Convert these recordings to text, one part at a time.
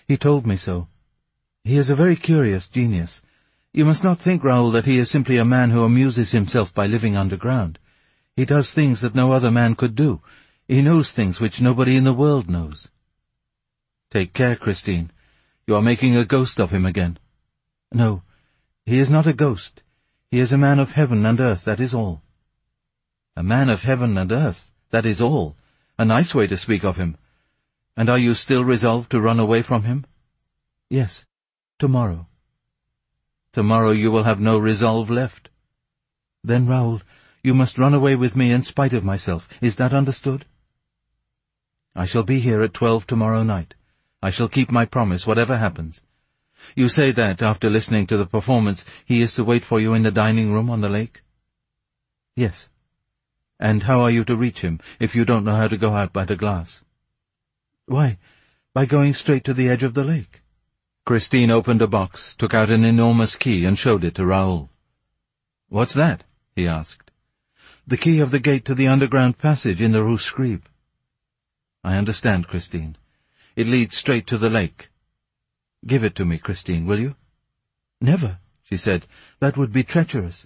He told me so. He is a very curious genius. You must not think, Raoul, that he is simply a man who amuses himself by living underground. He does things that no other man could do. He knows things which nobody in the world knows. Take care, Christine. You are making a ghost of him again. No, he is not a ghost. He is a man of heaven and earth, that is all. A man of heaven and earth, that is all. A nice way to speak of him. And are you still resolved to run away from him? Yes, tomorrow. Tomorrow you will have no resolve left. Then, Raoul, you must run away with me in spite of myself. Is that understood? I shall be here at 12 tomorrow night. I shall keep my promise, whatever happens. You say that, after listening to the performance, he is to wait for you in the dining room on the lake? Yes. And how are you to reach him, if you don't know how to go out by the glass? Why, by going straight to the edge of the lake. Christine opened a box, took out an enormous key, and showed it to Raoul. What's that? He asked. The key of the gate to the underground passage in the Rue Scribe. I understand, Christine. It leads straight to the lake. Give it to me, Christine, will you? Never, she said. That would be treacherous.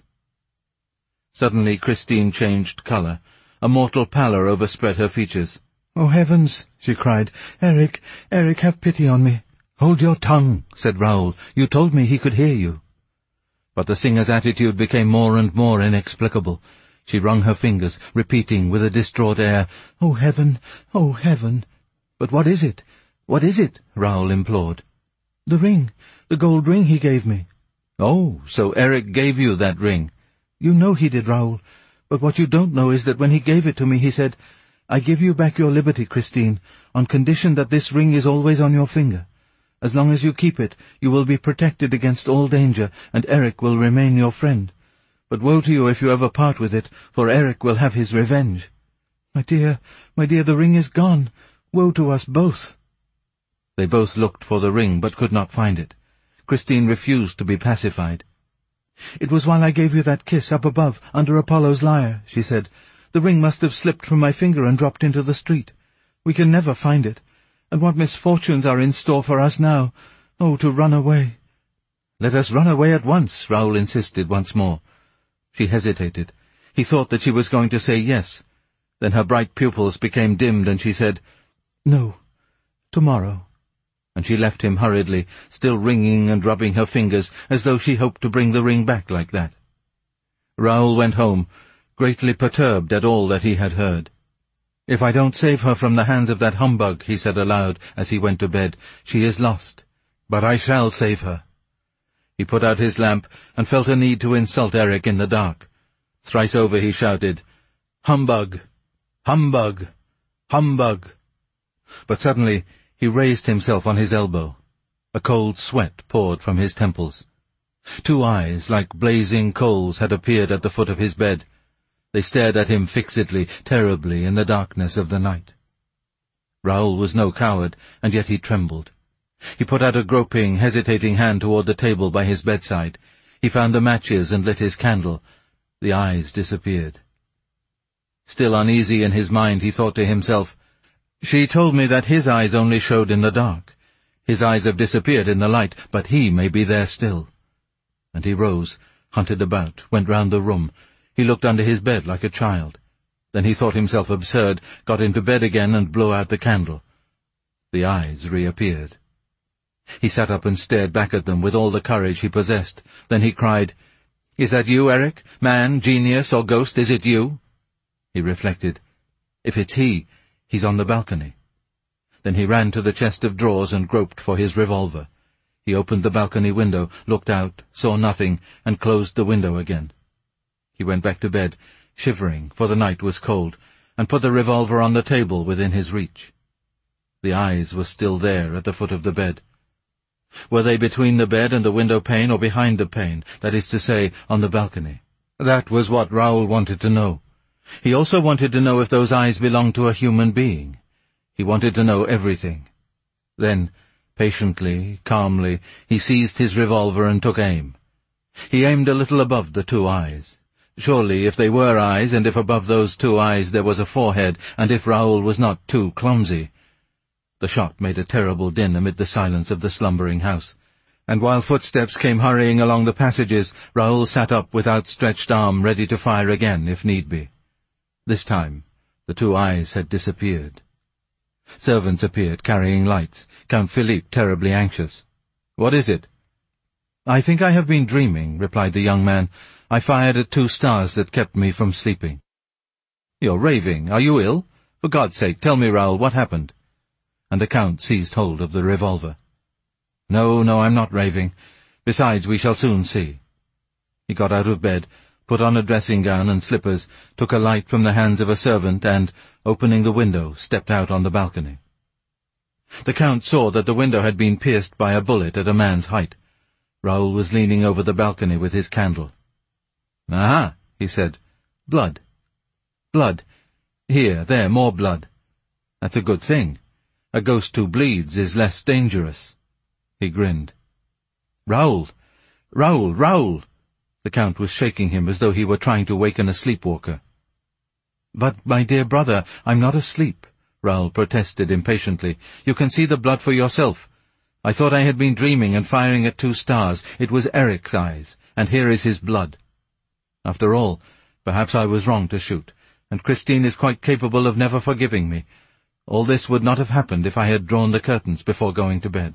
Suddenly Christine changed colour. A mortal pallor overspread her features. Oh, heavens, she cried. Eric, have pity on me. Hold your tongue, said Raoul. You told me he could hear you. But the singer's attitude became more and more inexplicable. She wrung her fingers, repeating with a distraught air, Oh, heaven, oh, heaven. But what is it? What is it? Raoul implored. The ring, the gold ring he gave me. Oh, so Eric gave you that ring. You know he did, Raoul. But what you don't know is that when he gave it to me, he said, I give you back your liberty, Christine, on condition that this ring is always on your finger. As long as you keep it, you will be protected against all danger, and Eric will remain your friend. But woe to you if you ever part with it, for Eric will have his revenge. My dear, the ring is gone. Woe to us both. They both looked for the ring, but could not find it. Christine refused to be pacified. It was while I gave you that kiss up above, under Apollo's lyre, she said. The ring must have slipped from my finger and dropped into the street. We can never find it. And what misfortunes are in store for us now? Oh, to run away. Let us run away at once, Raoul insisted once more. She hesitated. He thought that she was going to say yes. Then her bright pupils became dimmed, and she said, No, tomorrow. And she left him hurriedly, still wringing and rubbing her fingers, as though she hoped to bring the ring back like that. Raoul went home, greatly perturbed at all that he had heard. If I don't save her from the hands of that humbug, he said aloud as he went to bed, she is lost. But I shall save her. He put out his lamp and felt a need to insult Eric in the dark. Thrice over he shouted, Humbug! Humbug! Humbug! But suddenly he raised himself on his elbow. A cold sweat poured from his temples. Two eyes, like blazing coals, had appeared at the foot of his bed. They stared at him fixedly, terribly, in the darkness of the night. Raoul was no coward, and yet he trembled. He put out a groping, hesitating hand toward the table by his bedside. He found the matches and lit his candle. The eyes disappeared. Still uneasy in his mind, he thought to himself, She told me that his eyes only showed in the dark. His eyes have disappeared in the light, but he may be there still. And he rose, hunted about, went round the room. He looked under his bed like a child. Then he thought himself absurd, got into bed again and blew out the candle. The eyes reappeared. He sat up and stared back at them with all the courage he possessed. Then he cried, Is that you, Eric? Man, genius, or ghost, is it you? He reflected. If it's he, he's on the balcony. Then he ran to the chest of drawers and groped for his revolver. He opened the balcony window, looked out, saw nothing, and closed the window again. He went back to bed, shivering, for the night was cold, and put the revolver on the table within his reach. The eyes were still there at the foot of the bed. Were they between the bed and the window pane, or behind the pane, that is to say, on the balcony? That was what Raoul wanted to know. He also wanted to know if those eyes belonged to a human being. He wanted to know everything. Then, patiently, calmly, he seized his revolver and took aim. He aimed a little above the two eyes. Surely, if they were eyes, and if above those two eyes there was a forehead, and if Raoul was not too clumsy. The shot made a terrible din amid the silence of the slumbering house, and while footsteps came hurrying along the passages, Raoul sat up with outstretched arm ready to fire again if need be. This time the two eyes had disappeared. Servants appeared, carrying lights, Count Philippe terribly anxious. "What is it?" "I think I have been dreaming," replied the young man. "I fired at 2 stars that kept me from sleeping." "You're raving. Are you ill? For God's sake, tell me, Raoul, what happened?" And the Count seized hold of the revolver. No, I'm not raving. Besides, we shall soon see." He got out of bed, put on a dressing-gown and slippers, took a light from the hands of a servant, and, opening the window, stepped out on the balcony. The Count saw that the window had been pierced by a bullet at a man's height. Raoul was leaning over the balcony with his candle. "Aha," he said. "Blood. Blood. There, more blood. That's a good thing. A ghost who bleeds is less dangerous." He grinned. "Raoul! Raoul! Raoul!" The Count was shaking him as though he were trying to waken a sleepwalker. "But, my dear brother, I'm not asleep," Raoul protested impatiently. "You can see the blood for yourself. I thought I had been dreaming and firing at 2 stars. It was Eric's eyes, and here is his blood. After all, perhaps I was wrong to shoot, and Christine is quite capable of never forgiving me. All this would not have happened if I had drawn the curtains before going to bed."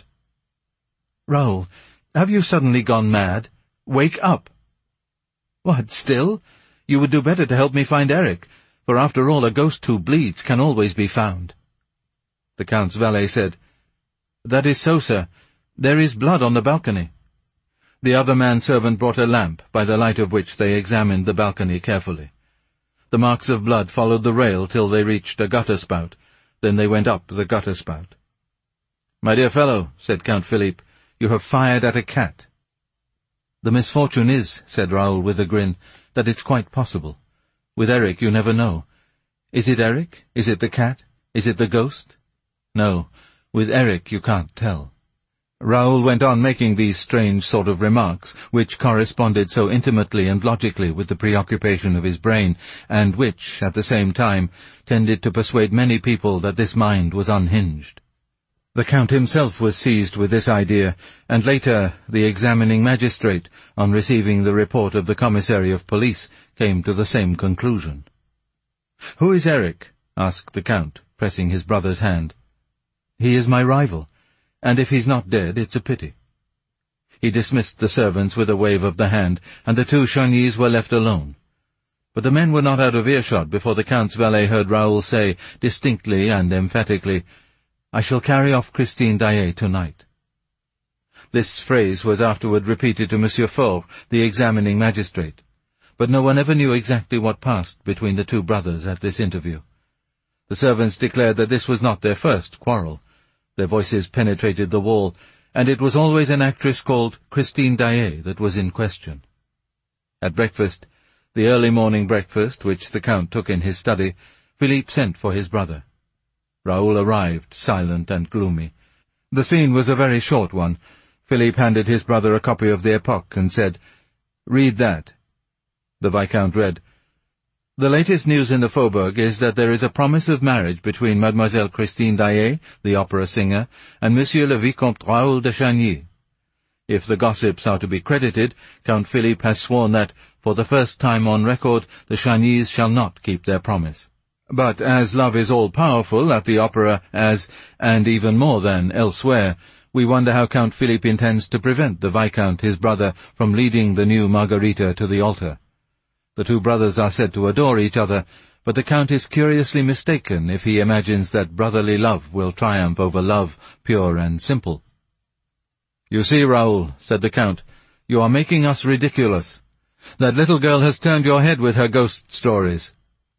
"Raoul, have you suddenly gone mad? Wake up!" "What, still? You would do better to help me find Eric, for after all a ghost who bleeds can always be found." The Count's valet said, "That is so, sir. There is blood on the balcony." The other manservant brought a lamp, by the light of which they examined the balcony carefully. The marks of blood followed the rail till they reached a gutter-spout. Then they went up the gutter-spout. "My dear fellow," said Count Philippe, "you have fired at a cat." "The misfortune is," said Raoul with a grin, "that it's quite possible. With Eric you never know. Is it Eric? Is it the cat? Is it the ghost? No, with Eric you can't tell." Raoul went on making these strange sort of remarks, which corresponded so intimately and logically with the preoccupation of his brain, and which, at the same time, tended to persuade many people that this mind was unhinged. The Count himself was seized with this idea, and later the examining magistrate, on receiving the report of the commissary of police, came to the same conclusion. "Who is Eric?" asked the Count, pressing his brother's hand. "He is my rival, and if he's not dead, it's a pity." He dismissed the servants with a wave of the hand, and the 2 Chagnys were left alone. But the men were not out of earshot before the Count's valet heard Raoul say, distinctly and emphatically, "I shall carry off Christine Daae tonight." This phrase was afterward repeated to Monsieur Faure, the examining magistrate, but no one ever knew exactly what passed between the 2 brothers at this interview. The servants declared that this was not their first quarrel. Their voices penetrated the wall, and it was always an actress called Christine Daae that was in question. At breakfast, the early morning breakfast which the Count took in his study, Philippe sent for his brother. Raoul arrived, silent and gloomy. The scene was a very short one. Philippe handed his brother a copy of the Epoque and said, "Read that." The Viscount read, "The latest news in the Faubourg is that there is a promise of marriage between Mademoiselle Christine Daae, the opera singer, and Monsieur le Vicomte Raoul de Chagny. If the gossips are to be credited, Count Philippe has sworn that, for the first time on record, the Chagnys shall not keep their promise. But as love is all-powerful at the opera and even more than elsewhere, we wonder how Count Philippe intends to prevent the Viscount, his brother, from leading the new Margarita to the altar. The 2 brothers are said to adore each other, but the Count is curiously mistaken if he imagines that brotherly love will triumph over love pure and simple." "You see, Raoul," said the Count, "you are making us ridiculous. That little girl has turned your head with her ghost stories."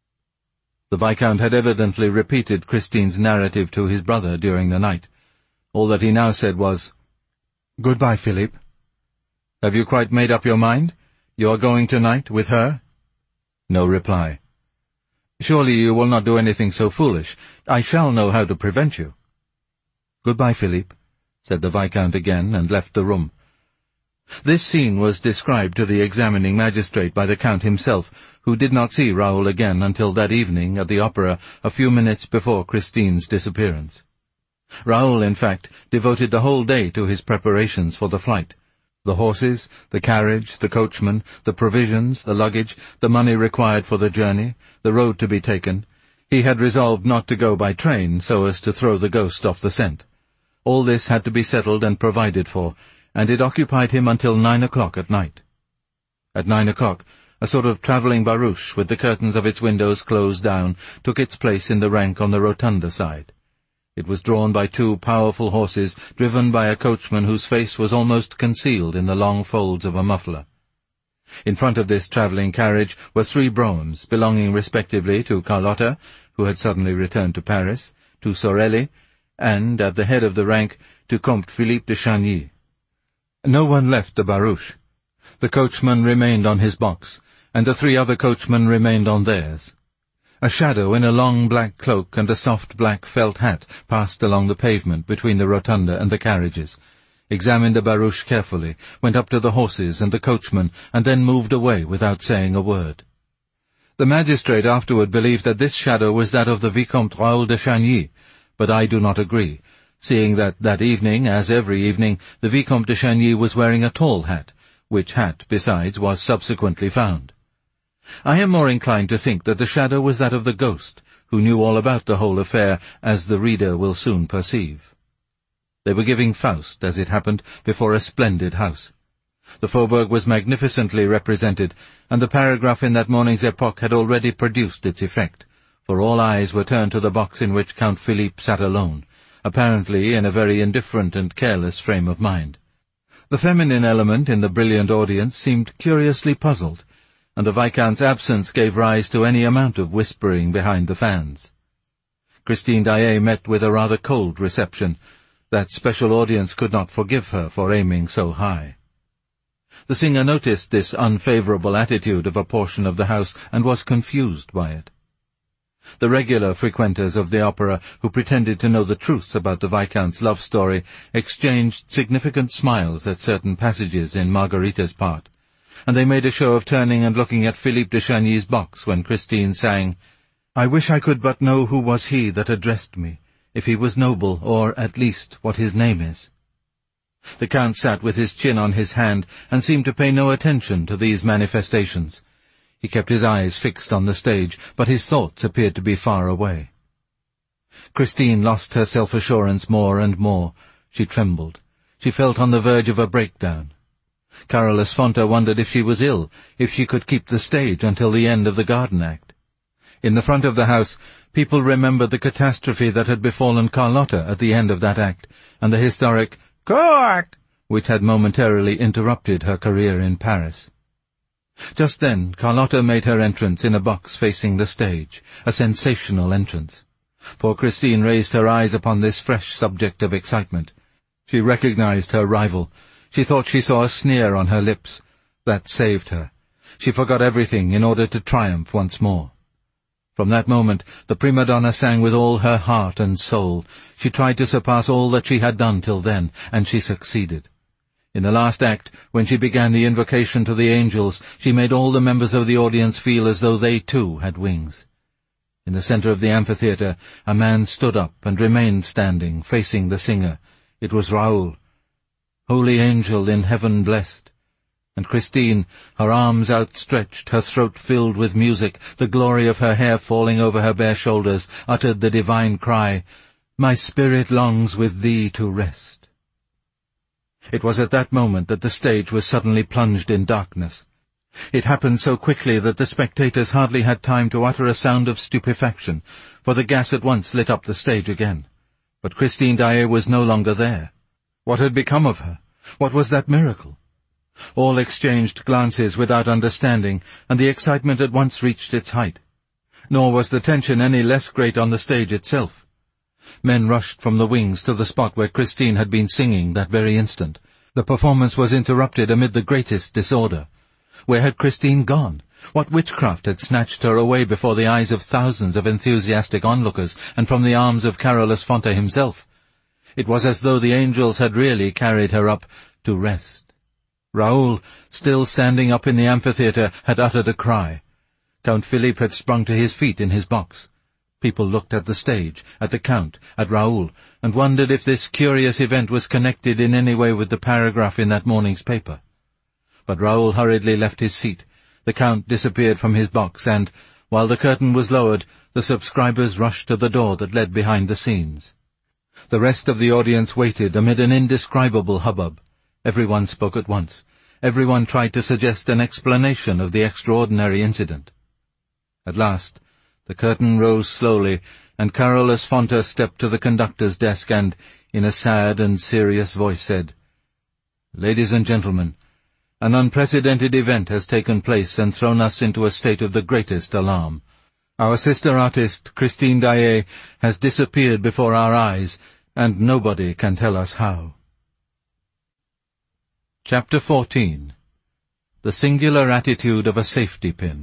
The Viscount had evidently repeated Christine's narrative to his brother during the night. All that he now said was, "Goodbye, Philippe." "Have you quite made up your mind? You are going tonight with her?" No reply. "Surely you will not do anything so foolish. I shall know how to prevent you." "Goodbye, Philippe," said the Viscount again, and left the room. This scene was described to the examining magistrate by the Count himself, who did not see Raoul again until that evening at the opera a few minutes before Christine's disappearance. Raoul, in fact, devoted the whole day to his preparations for the flight. The horses, the carriage, the coachman, the provisions, the luggage, the money required for the journey, the road to be taken. He had resolved not to go by train so as to throw the ghost off the scent. All this had to be settled and provided for, and it occupied him until 9 o'clock at night. At 9 o'clock, a sort of travelling barouche, with the curtains of its windows closed down, took its place in the rank on the rotunda side. It was drawn by 2 powerful horses, driven by a coachman whose face was almost concealed in the long folds of a muffler. In front of this travelling carriage were 3 broughams, belonging respectively to Carlotta, who had suddenly returned to Paris, to Sorelli, and, at the head of the rank, to Comte Philippe de Chagny. No one left the barouche. The coachman remained on his box, and the 3 other coachmen remained on theirs. A shadow in a long black cloak and a soft black felt hat passed along the pavement between the rotunda and the carriages, examined the barouche carefully, went up to the horses and the coachman, and then moved away without saying a word. The magistrate afterward believed that this shadow was that of the Vicomte Raoul de Chagny, but I do not agree, seeing that evening, as every evening, the Vicomte de Chagny was wearing a tall hat, which hat, besides, was subsequently found. I am more inclined to think that the shadow was that of the ghost, who knew all about the whole affair, as the reader will soon perceive. They were giving Faust, as it happened, before a splendid house. The Faubourg was magnificently represented, and the paragraph in that morning's Epoque had already produced its effect, for all eyes were turned to the box in which Count Philippe sat alone, apparently in a very indifferent and careless frame of mind. The feminine element in the brilliant audience seemed curiously puzzled, and the Viscount's absence gave rise to any amount of whispering behind the fans. Christine Daae met with a rather cold reception. That special audience could not forgive her for aiming so high. The singer noticed this unfavourable attitude of a portion of the house and was confused by it. The regular frequenters of the opera, who pretended to know the truth about the Viscount's love story, exchanged significant smiles at certain passages in Margarita's part, and they made a show of turning and looking at Philippe de Chagny's box when Christine sang, "I wish I could but know who was he that addressed me, if he was noble, or, at least, what his name is." The Count sat with his chin on his hand, and seemed to pay no attention to these manifestations. He kept his eyes fixed on the stage, but his thoughts appeared to be far away. Christine lost her self-assurance more and more. She trembled. She felt on the verge of a breakdown. Carolus Fonta wondered if she was ill, if she could keep the stage until the end of the garden act. In the front of the house, people remembered the catastrophe that had befallen Carlotta at the end of that act, and the historic "Cork!" which had momentarily interrupted her career in Paris. Just then Carlotta made her entrance in a box facing the stage, a sensational entrance. For Christine raised her eyes upon this fresh subject of excitement. She recognized her rival. She thought she saw a sneer on her lips. That saved her. She forgot everything in order to triumph once more. From that moment the prima donna sang with all her heart and soul. She tried to surpass all that she had done till then, and she succeeded. In the last act, when she began the invocation to the angels, she made all the members of the audience feel as though they too had wings. In the center of the amphitheater, a man stood up and remained standing, facing the singer. It was Raoul. Holy angel in heaven blessed. And Christine, her arms outstretched, her throat filled with music, the glory of her hair falling over her bare shoulders, uttered the divine cry, "My spirit longs with thee to rest." It was at that moment that the stage was suddenly plunged in darkness. It happened so quickly that the spectators hardly had time to utter a sound of stupefaction, for the gas at once lit up the stage again. But Christine Daae was no longer there. What had become of her? What was that miracle? All exchanged glances without understanding, and the excitement at once reached its height. Nor was the tension any less great on the stage itself. Men rushed from the wings to the spot where Christine had been singing that very instant. The performance was interrupted amid the greatest disorder. Where had Christine gone? What witchcraft had snatched her away before the eyes of thousands of enthusiastic onlookers, and from the arms of Carolus Fonta himself? It was as though the angels had really carried her up to rest. Raoul, still standing up in the amphitheater, had uttered a cry. Count Philippe had sprung to his feet in his box. People looked at the stage, at the Count, at Raoul, and wondered if this curious event was connected in any way with the paragraph in that morning's paper. But Raoul hurriedly left his seat. The Count disappeared from his box, and, while the curtain was lowered, the subscribers rushed to the door that led behind the scenes. The rest of the audience waited amid an indescribable hubbub. Everyone spoke at once. Everyone tried to suggest an explanation of the extraordinary incident. At last, the curtain rose slowly, and Carolus Fonta stepped to the conductor's desk and, in a sad and serious voice, said, "Ladies and gentlemen, an unprecedented event has taken place and thrown us into a state of the greatest alarm. Our sister artist, Christine Daae, has disappeared before our eyes, and nobody can tell us how." Chapter 14. The Singular Attitude of a Safety Pin.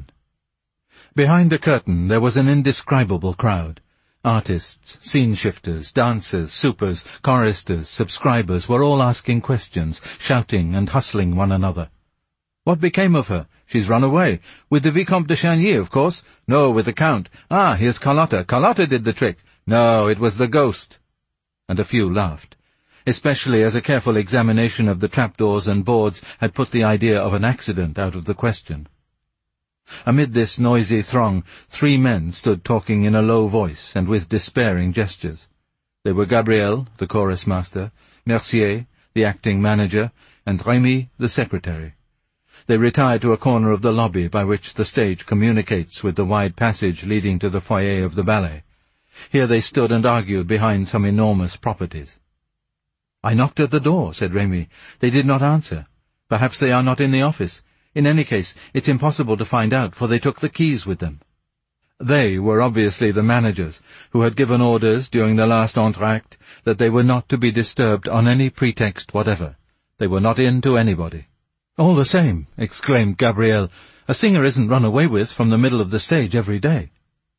Behind the curtain there was an indescribable crowd. Artists, scene-shifters, dancers, supers, choristers, subscribers were all asking questions, shouting and hustling one another. "What became of her? She's run away. With the Vicomte de Chagny, of course. No, with the Count. Ah, here's Carlotta. Carlotta did the trick. No, it was the ghost." And a few laughed, especially as a careful examination of the trapdoors and boards had put the idea of an accident out of the question. Amid this noisy throng, 3 men stood talking in a low voice and with despairing gestures. They were Gabriel, the chorus master, Mercier, the acting manager, and Rémy, the secretary. They retired to a corner of the lobby by which the stage communicates with the wide passage leading to the foyer of the ballet. Here they stood and argued behind some enormous properties. "I knocked at the door," said Rémy. "They did not answer. Perhaps they are not in the office. In any case, it's impossible to find out, for they took the keys with them." They were obviously the managers, who had given orders during the last entr'acte that they were not to be disturbed on any pretext whatever. They were not in to anybody. "All the same," exclaimed Gabriel, "a singer isn't run away with from the middle of the stage every day."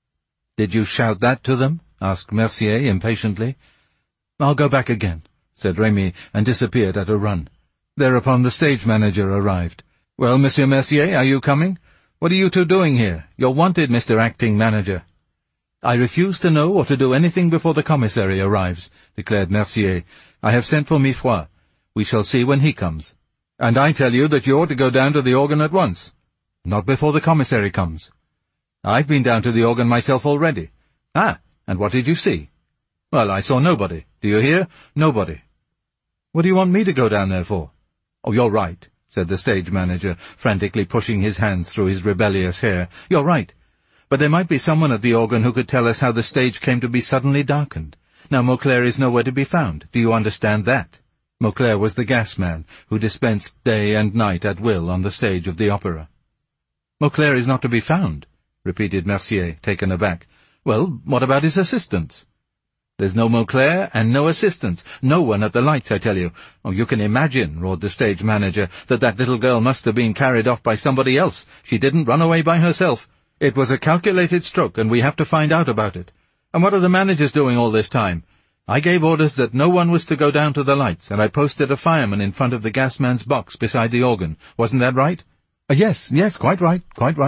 "Did you shout that to them?" asked Mercier impatiently. "I'll go back again," said Rémy, and disappeared at a run. Thereupon the stage manager arrived. "Well, Monsieur Mercier, are you coming? What are you two doing here? You're wanted, Mr. Acting Manager." "I refuse to know or to do anything before the commissary arrives," declared Mercier. "I have sent for Mifroid. We shall see when he comes." "And I tell you that you ought to go down to the organ at once." "Not before the commissary comes." "I've been down to the organ myself already." "Ah, and what did you see?" "Well, I saw nobody. Do you hear? Nobody." "What do you want me to go down there for?" "Oh, you're right," said the stage manager, frantically pushing his hands through his rebellious hair. "You're right. But there might be someone at the organ who could tell us how the stage came to be suddenly darkened. Now Mauclair is nowhere to be found. Do you understand that?" Mauclair was the gas man, who dispensed day and night at will on the stage of the opera. "Mauclair is not to be found," repeated Mercier, taken aback. "Well, what about his assistants?" "There's no Mauclair and no assistants. No one at the lights, I tell you. Oh, you can imagine," roared the stage manager, "that little girl must have been carried off by somebody else. She didn't run away by herself. It was a calculated stroke, and we have to find out about it. And what are the managers doing all this time? I gave orders that no one was to go down to the lights, and I posted a fireman in front of the gasman's box beside the organ. Wasn't that right?" Yes, quite right.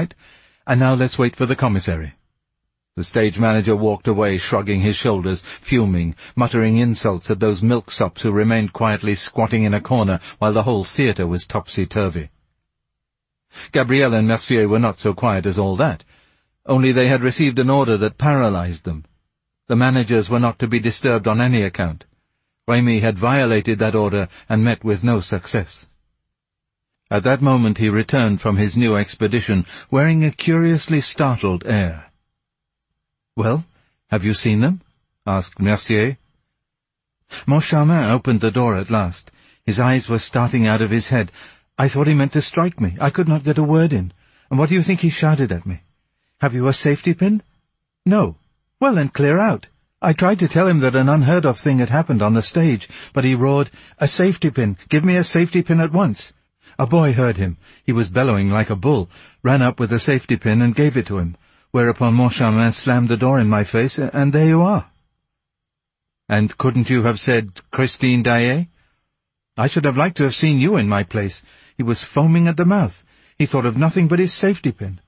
And now let's wait for the commissary." The stage manager walked away, shrugging his shoulders, fuming, muttering insults at those milksops who remained quietly squatting in a corner while the whole theatre was topsy-turvy. Gabriel and Mercier were not so quiet as all that, only they had received an order that paralyzed them. The managers were not to be disturbed on any account. Rémy had violated that order and met with no success. At that moment he returned from his new expedition, wearing a curiously startled air. "Well, have you seen them?" asked Mercier. Moncharmin opened the door at last. His eyes were starting out of his head. "I thought he meant to strike me. I could not get a word in. And what do you think he shouted at me? 'Have you a safety pin?' 'No.' 'Well, then clear out.' I tried to tell him that an unheard-of thing had happened on the stage, but he roared, 'A safety pin! Give me a safety pin at once!' A boy heard him. He was bellowing like a bull, ran up with a safety pin and gave it to him, whereupon Moncharmin slammed the door in my face, and there you are." "And couldn't you have said Christine Daae?" "I should have liked to have seen you in my place. He was foaming at the mouth. He thought of nothing but his safety pin.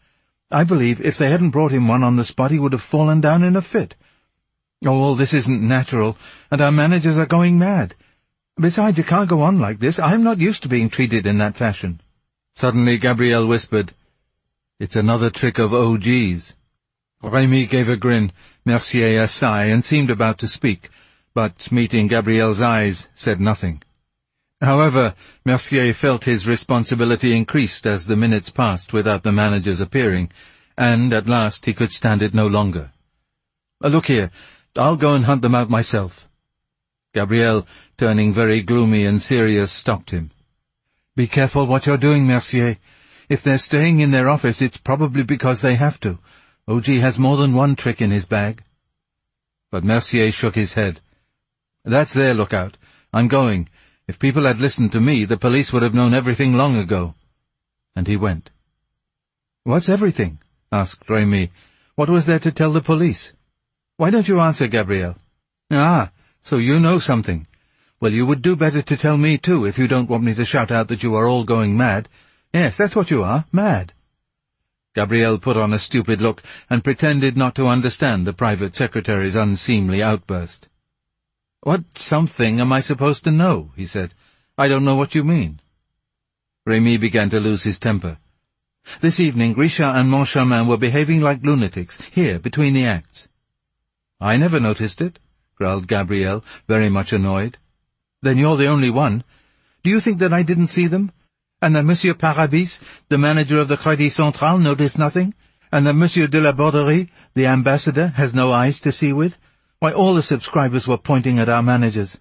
I believe if they hadn't brought him one on the spot, he would have fallen down in a fit. Oh, all this isn't natural, and our managers are going mad. Besides, it can't go on like this. I'm not used to being treated in that fashion." Suddenly Gabrielle whispered, "It's another trick of OG's." Rémy gave a grin, Mercier a sigh, and seemed about to speak, but, meeting Gabrielle's eyes, said nothing. However, Mercier felt his responsibility increased as the minutes passed without the managers appearing, and at last he could stand it no longer. "Look here, I'll go and hunt them out myself." Gabrielle, turning very gloomy and serious, stopped him. "Be careful what you're doing, Mercier. If they're staying in their office, it's probably because they have to. O.G. has more than one trick in his bag." But Mercier shook his head. "That's their lookout. I'm going. If people had listened to me, the police would have known everything long ago." And he went. "What's everything?" asked Rémy. "What was there to tell the police?" "Why don't you answer, Gabrielle?" "Ah, so you know something. Well, you would do better to tell me, too, if you don't want me to shout out that you are all going mad. Yes, that's what you are, mad." Gabrielle put on a stupid look and pretended not to understand the private secretary's unseemly outburst. "What something am I supposed to know?" he said. "I don't know what you mean." Rémy began to lose his temper. "This evening Richard and Moncharmin were behaving like lunatics, here, between the acts." "I never noticed it," growled Gabrielle, very much annoyed. "Then you're the only one. Do you think that I didn't see them? And that Monsieur Parabis, the manager of the Crédit Central, noticed nothing? And that Monsieur de la Borderie, the ambassador, has no eyes to see with? Why, all the subscribers were pointing at our managers."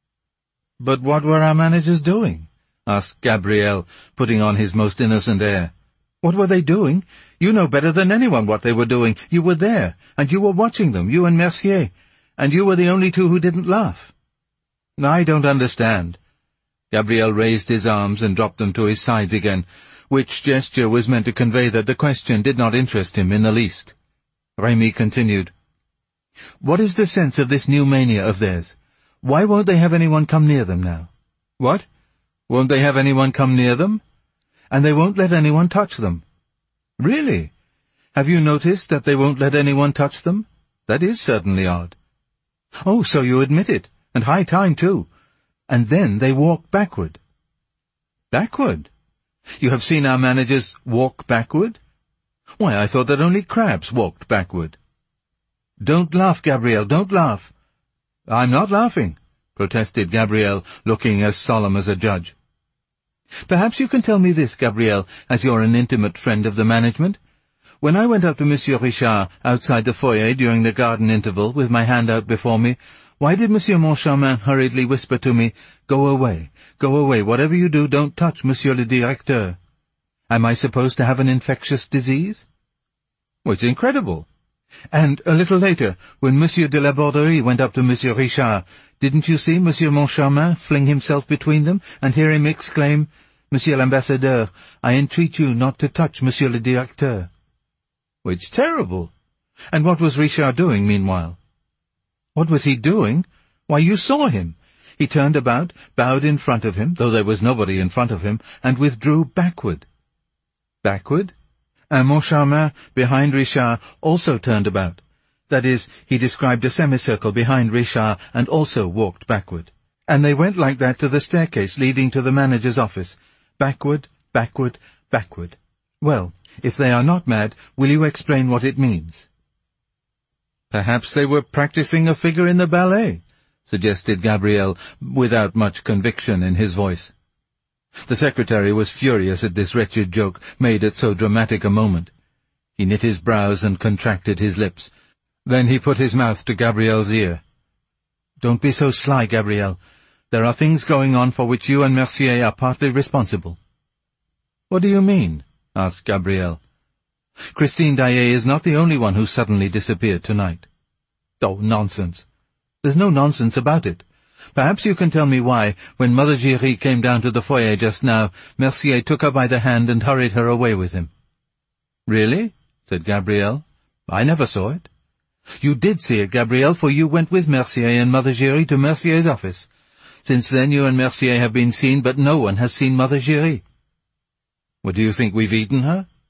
"But what were our managers doing?" asked Gabrielle, putting on his most innocent air. "What were they doing? You know better than anyone what they were doing. You were there, and you were watching them, you and Mercier, and you were the only two who didn't laugh." "I don't understand." Gabriel raised his arms and dropped them to his sides again, which gesture was meant to convey that the question did not interest him in the least. Rémy continued, "What is the sense of this new mania of theirs? Why won't they have anyone come near them now?" "What? Won't they have anyone come near them?" "And they won't let anyone touch them." "Really? Have you noticed that they won't let anyone touch them? That is certainly odd." "Oh, so you admit it, and high time, too. And then they walk backward." "Backward? You have seen our managers walk backward? Why, I thought that only crabs walked backward." "Don't laugh, Gabrielle, don't laugh." "I'm not laughing," protested Gabrielle, looking as solemn as a judge. "Perhaps you can tell me this, Gabrielle, as you're an intimate friend of the management. When I went up to Monsieur Richard outside the foyer during the garden interval with my hand out before me, why did Monsieur Moncharmin hurriedly whisper to me, 'Go away, whatever you do, don't touch Monsieur le Directeur'? Am I supposed to have an infectious disease?" "Well, it's incredible." "And a little later, when Monsieur de la Borderie went up to Monsieur Richard, didn't you see Monsieur Moncharmin fling himself between them, and hear him exclaim, 'Monsieur l'Ambassadeur, I entreat you not to touch Monsieur le Directeur'?" "Well, it's terrible. And what was Richard doing meanwhile?" "What was he doing? Why, you saw him. He turned about, bowed in front of him, though there was nobody in front of him, and withdrew backward." "Backward?" And Moncharmin, behind Richard, also turned about. That is, he described a semicircle behind Richard and also walked backward. And they went like that to the staircase leading to the manager's office. Backward, backward, backward. Well, if they are not mad, will you explain what it means?" "Perhaps they were practicing a figure in the ballet," suggested Gabriel, without much conviction in his voice. The secretary was furious at this wretched joke, made at so dramatic a moment. He knit his brows and contracted his lips. Then he put his mouth to Gabriel's ear. "Don't be so sly, Gabriel. There are things going on for which you and Mercier are partly responsible." "What do you mean?" asked Gabriel. "Christine Daae is not the only one who suddenly disappeared tonight." "Oh, nonsense." "There's no nonsense about it. Perhaps you can tell me why, when Mother Giry came down to the foyer just now, Mercier took her by the hand and hurried her away with him." "Really?" said Gabriel. "I never saw it." "You did see it, Gabriel, for you went with Mercier and Mother Giry to Mercier's office. Since then you and Mercier have been seen, but no one has seen Mother Giry." "What, do you think we've eaten her?"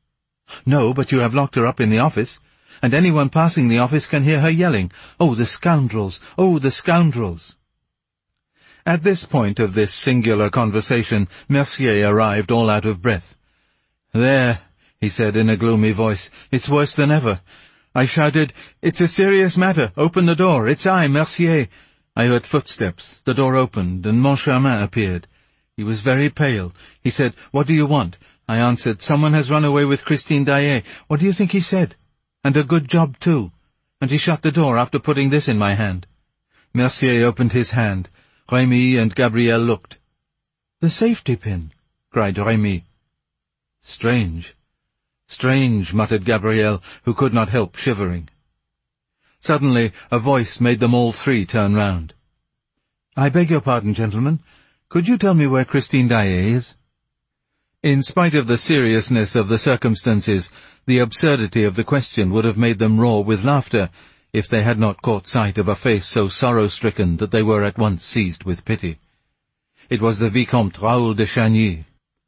"No, but you have locked her up in the office, and anyone passing the office can hear her yelling, 'Oh, the scoundrels! Oh, the scoundrels!'" At this point of this singular conversation, Mercier arrived all out of breath. "There," he said in a gloomy voice, "it's worse than ever. I shouted, 'It's a serious matter. Open the door. It's I, Mercier.' I heard footsteps. The door opened, and Moncharmin appeared. He was very pale. He said, 'What do you want?' I answered, 'Someone has run away with Christine Daae.' What do you think he said? 'And a good job, too.' And he shut the door after putting this in my hand." Mercier opened his hand. Rémy and Gabrielle looked. "The safety pin!" cried Rémy. "Strange, strange," muttered Gabrielle, who could not help shivering. Suddenly a voice made them all three turn round. "I beg your pardon, gentlemen. Could you tell me where Christine Daae is?" In spite of the seriousness of the circumstances, the absurdity of the question would have made them roar with laughter, if they had not caught sight of a face so sorrow-stricken that they were at once seized with pity. It was the Vicomte Raoul de Chagny.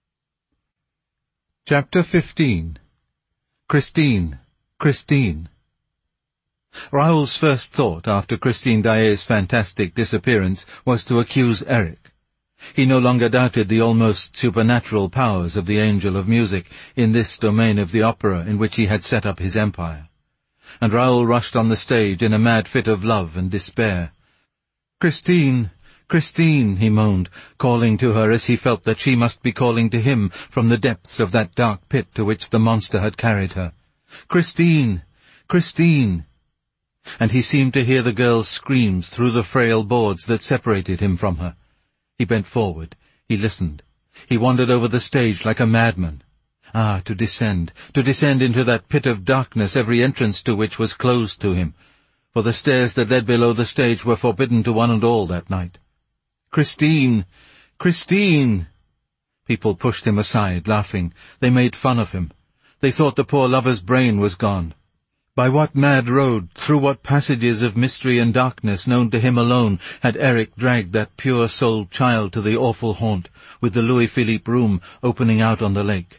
Chapter 15. Christine, Christine. Raoul's first thought after Christine Daae's fantastic disappearance was to accuse Eric. He no longer doubted the almost supernatural powers of the Angel of Music in this domain of the opera in which he had set up his empire. And Raoul rushed on the stage in a mad fit of love and despair. "Christine, Christine," he moaned, calling to her as he felt that she must be calling to him from the depths of that dark pit to which the monster had carried her. "Christine, Christine." And he seemed to hear the girl's screams through the frail boards that separated him from her. He bent forward. He listened. He wandered over the stage like a madman. Ah, to descend into that pit of darkness every entrance to which was closed to him, for the stairs that led below the stage were forbidden to one and all that night. "Christine! Christine!" People pushed him aside, laughing. They made fun of him. They thought the poor lover's brain was gone. By what mad road, through what passages of mystery and darkness known to him alone, had Eric dragged that pure-souled child to the awful haunt, with the Louis-Philippe room opening out on the lake?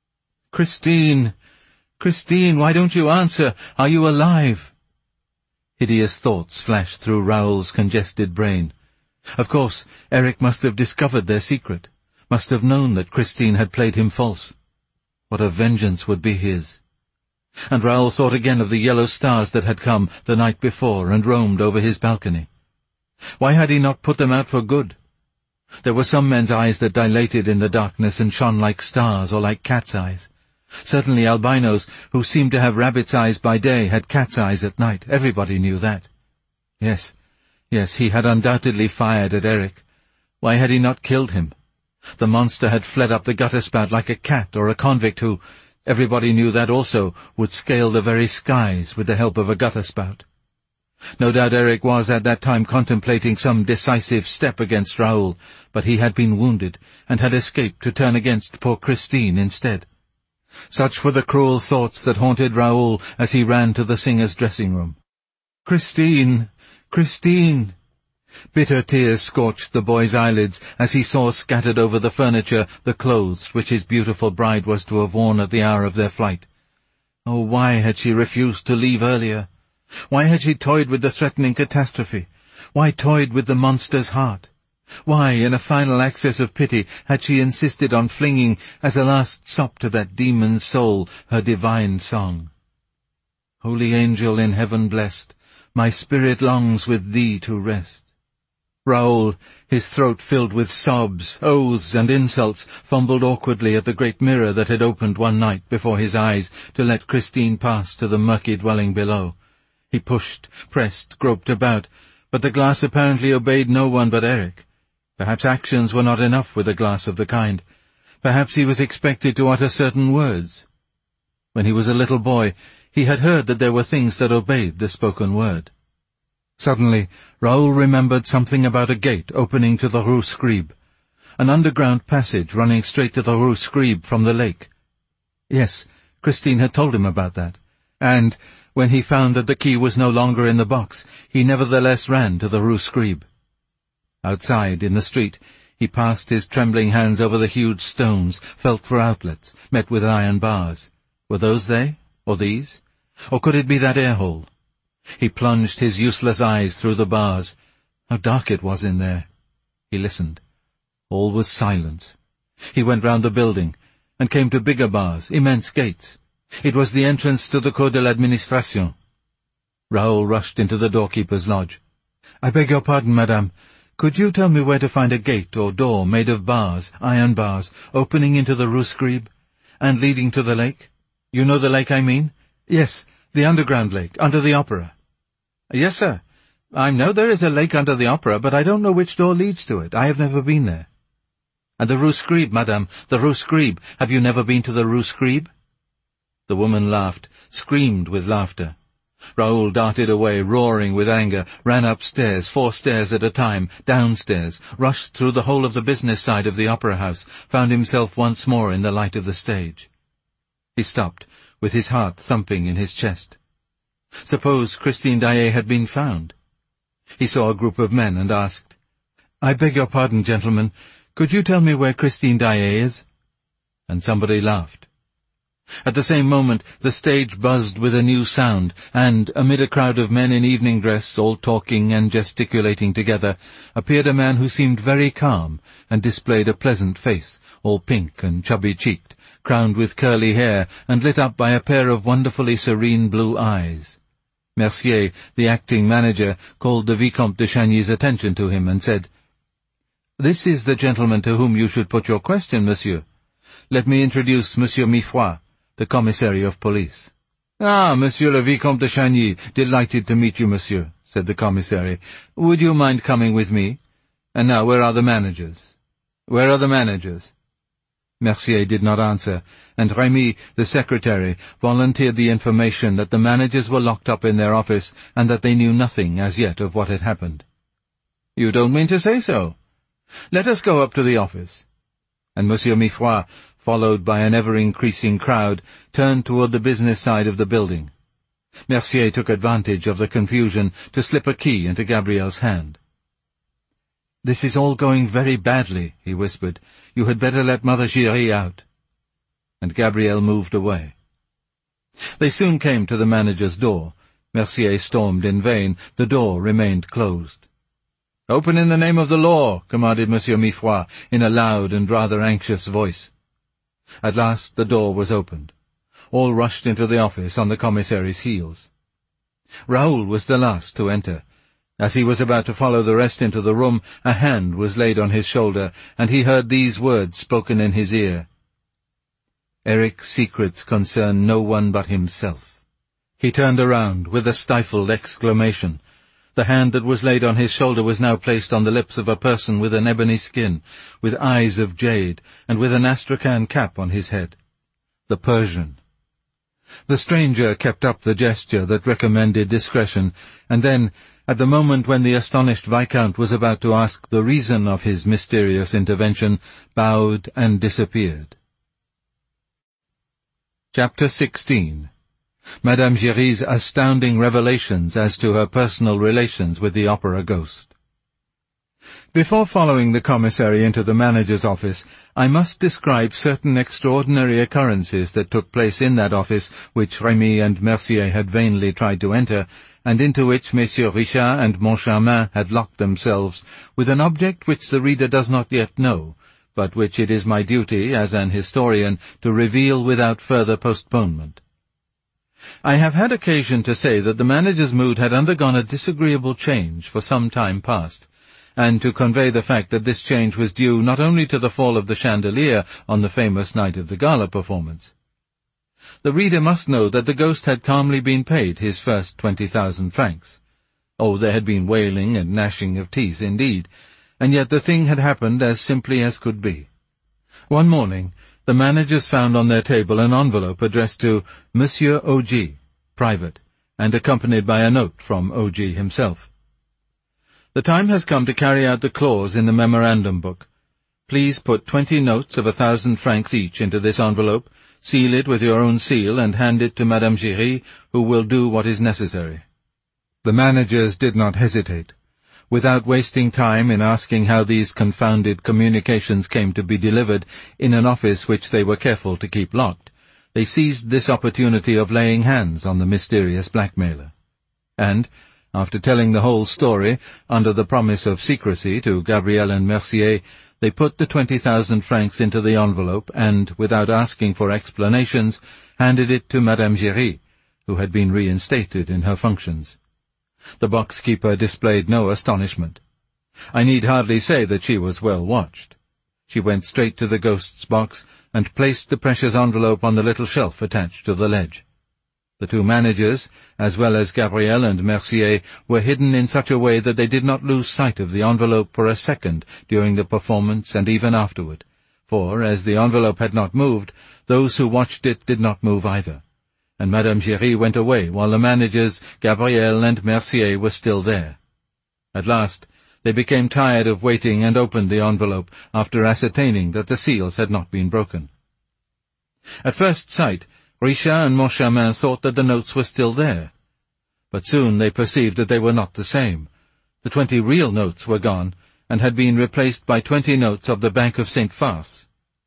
"Christine! Christine, why don't you answer? Are you alive?" Hideous thoughts flashed through Raoul's congested brain. Of course, Eric must have discovered their secret, must have known that Christine had played him false. What a vengeance would be his! And Raoul thought again of the yellow stars that had come the night before and roamed over his balcony. Why had he not put them out for good? There were some men's eyes that dilated in the darkness and shone like stars or like cat's eyes. Certainly albinos, who seemed to have rabbit's eyes by day, had cat's eyes at night. Everybody knew that. Yes, he had undoubtedly fired at Eric. Why had he not killed him? The monster had fled up the gutter spout like a cat or a convict who, everybody knew that also, would scale the very skies with the help of a gutter spout. No doubt Eric was at that time contemplating some decisive step against Raoul, but he had been wounded, and had escaped to turn against poor Christine instead. Such were the cruel thoughts that haunted Raoul as he ran to the singer's dressing-room. "Christine! Christine!" Bitter tears scorched the boy's eyelids as he saw scattered over the furniture the clothes which his beautiful bride was to have worn at the hour of their flight. Oh, why had she refused to leave earlier? Why had she toyed with the threatening catastrophe? Why toyed with the monster's heart? Why, in a final access of pity, had she insisted on flinging, as a last sop to that demon's soul, her divine song? "Holy angel in heaven blessed, my spirit longs with thee to rest." Raoul, his throat filled with sobs, oaths, and insults, fumbled awkwardly at the great mirror that had opened one night before his eyes to let Christine pass to the murky dwelling below. He pushed, pressed, groped about, but the glass apparently obeyed no one but Eric. Perhaps actions were not enough with a glass of the kind. Perhaps he was expected to utter certain words. When he was a little boy, he had heard that there were things that obeyed the spoken word. Suddenly, Raoul remembered something about a gate opening to the Rue Scribe, an underground passage running straight to the Rue Scribe from the lake. Yes, Christine had told him about that, and, when he found that the key was no longer in the box, he nevertheless ran to the Rue Scribe. Outside, in the street, he passed his trembling hands over the huge stones, felt for outlets, met with iron bars. Were those they, or these? Or could it be that air-hole? He plunged his useless eyes through the bars. How dark it was in there! He listened. All was silence. He went round the building, and came to bigger bars, immense gates. It was the entrance to the Cour de l'Administration. Raoul rushed into the doorkeeper's lodge. "I beg your pardon, madame. Could you tell me where to find a gate or door made of bars, iron bars, opening into the Rue Scribe, and leading to the lake? You know the lake I mean?" "Yes, the underground lake, under the opera." "Yes, sir. I know there is a lake under the opera, but I don't know which door leads to it. I have never been there." "And the Rue Scribe, madame, the Rue Scribe. Have you never been to the Rue Scribe?" The woman laughed, screamed with laughter. Raoul darted away, roaring with anger, ran upstairs, 4 stairs at a time, downstairs, rushed through the whole of the business side of the opera house, found himself once more in the light of the stage. He stopped, with his heart thumping in his chest. Suppose Christine Daae had been found? He saw a group of men and asked, "I beg your pardon, gentlemen. Could you tell me where Christine Daae is?" And somebody laughed. At the same moment the stage buzzed with a new sound, and, amid a crowd of men in evening dress, all talking and gesticulating together, appeared a man who seemed very calm, and displayed a pleasant face, all pink and chubby-cheeked, crowned with curly hair, and lit up by a pair of wonderfully serene blue eyes. Mercier, the acting manager, called the Vicomte de Chagny's attention to him, and said, "This is the gentleman to whom you should put your question, monsieur. Let me introduce Monsieur Mifroid, the commissary of police." "Ah, Monsieur le Vicomte de Chagny, delighted to meet you, monsieur," said the commissary. "Would you mind coming with me? And now, where are the managers?" "Where are the managers?" Mercier did not answer, and Rémy, the secretary, volunteered the information that the managers were locked up in their office, and that they knew nothing as yet of what had happened. "You don't mean to say so? Let us go up to the office." And Monsieur Mifroid, followed by an ever-increasing crowd, turned toward the business side of the building. Mercier took advantage of the confusion to slip a key into Gabriel's hand. "This is all going very badly," he whispered. "You had better let Mother Giry out." And Gabriel moved away. They soon came to the manager's door. Mercier stormed in vain. The door remained closed. "Open in the name of the law," commanded Monsieur Mifroid, in a loud and rather anxious voice. At last the door was opened. All rushed into the office on the commissary's heels. Raoul was the last to enter. As he was about to follow the rest into the room, a hand was laid on his shoulder, and he heard these words spoken in his ear. "Eric's secrets concern no one but himself." He turned around with a stifled exclamation. The hand that was laid on his shoulder was now placed on the lips of a person with an ebony skin, with eyes of jade, and with an astrakhan cap on his head. The Persian. The stranger kept up the gesture that recommended discretion, and then, at the moment when the astonished Viscount was about to ask the reason of his mysterious intervention, bowed and disappeared. Chapter 16. Madame Giry's astounding revelations as to her personal relations with the opera ghost. Before following the commissary into the manager's office, I must describe certain extraordinary occurrences that took place in that office which Rémy and Mercier had vainly tried to enter, and into which Messieurs Richard and Moncharmin had locked themselves, with an object which the reader does not yet know, but which it is my duty, as an historian, to reveal without further postponement. I have had occasion to say that the manager's mood had undergone a disagreeable change for some time past, and to convey the fact that this change was due not only to the fall of the chandelier on the famous night of the gala performance. The reader must know that the ghost had calmly been paid his first 20,000 francs. Oh, there had been wailing and gnashing of teeth, indeed, and yet the thing had happened as simply as could be. One morning, the managers found on their table an envelope addressed to Monsieur O.G., private, and accompanied by a note from O.G. himself. The time has come to carry out the clause in the memorandum book. Please put 20 notes of 1,000 francs each into this envelope, seal it with your own seal, and hand it to Madame Giry, who will do what is necessary. The managers did not hesitate. Without wasting time in asking how these confounded communications came to be delivered in an office which they were careful to keep locked, they seized this opportunity of laying hands on the mysterious blackmailer. And, after telling the whole story, under the promise of secrecy to Gabrielle and Mercier, they put the 20,000 francs into the envelope and, without asking for explanations, handed it to Madame Giry, who had been reinstated in her functions. The box-keeper displayed no astonishment. I need hardly say that she was well watched. She went straight to the ghost's box and placed the precious envelope on the little shelf attached to the ledge. The two managers, as well as Gabrielle and Mercier, were hidden in such a way that they did not lose sight of the envelope for a second during the performance and even afterward, for, as the envelope had not moved, those who watched it did not move either, and Madame Giry went away while the managers, Gabrielle and Mercier, were still there. At last, they became tired of waiting and opened the envelope after ascertaining that the seals had not been broken. At first sight, Richard and Moncharmin thought that the notes were still there. But soon they perceived that they were not the same. The 20 real notes were gone, and had been replaced by 20 notes of the Bank of St. Farce.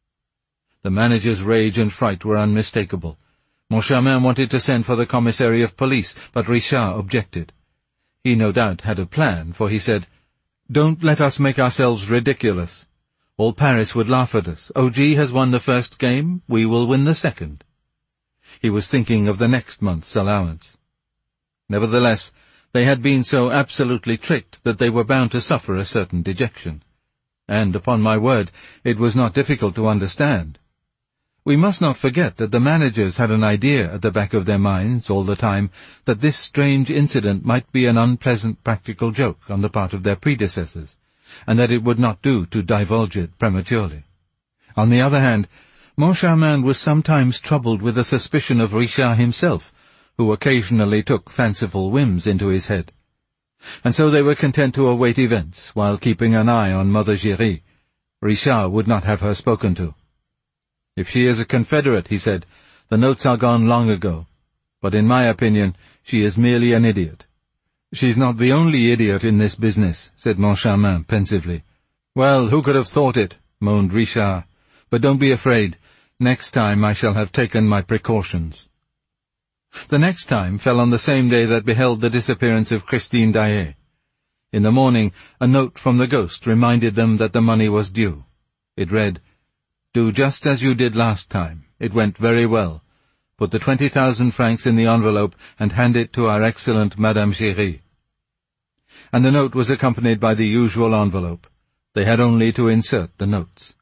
The manager's rage and fright were unmistakable. Moncharmin wanted to send for the commissary of police, but Richard objected. He no doubt had a plan, for he said, "Don't let us make ourselves ridiculous. All Paris would laugh at us. OG has won the first game, we will win the second." He was thinking of the next month's allowance. Nevertheless, they had been so absolutely tricked that they were bound to suffer a certain dejection. And, upon my word, it was not difficult to understand. We must not forget that the managers had an idea at the back of their minds all the time that this strange incident might be an unpleasant practical joke on the part of their predecessors, and that it would not do to divulge it prematurely. On the other hand, Moncharmin was sometimes troubled with a suspicion of Richard himself, who occasionally took fanciful whims into his head. And so they were content to await events, while keeping an eye on Mother Giry. Richard would not have her spoken to. "If she is a confederate," he said, "the notes are gone long ago. But in my opinion, she is merely an idiot." "She's not the only idiot in this business," said Moncharmin pensively. "Well, who could have thought it?" moaned Richard. "But don't be afraid. Next time I shall have taken my precautions." The next time fell on the same day that beheld the disappearance of Christine Daae. In the morning, a note from the ghost reminded them that the money was due. It read, "Do just as you did last time. It went very well. Put the 20,000 francs in the envelope and hand it to our excellent Madame Giry." And the note was accompanied by the usual envelope. They had only to insert the notes.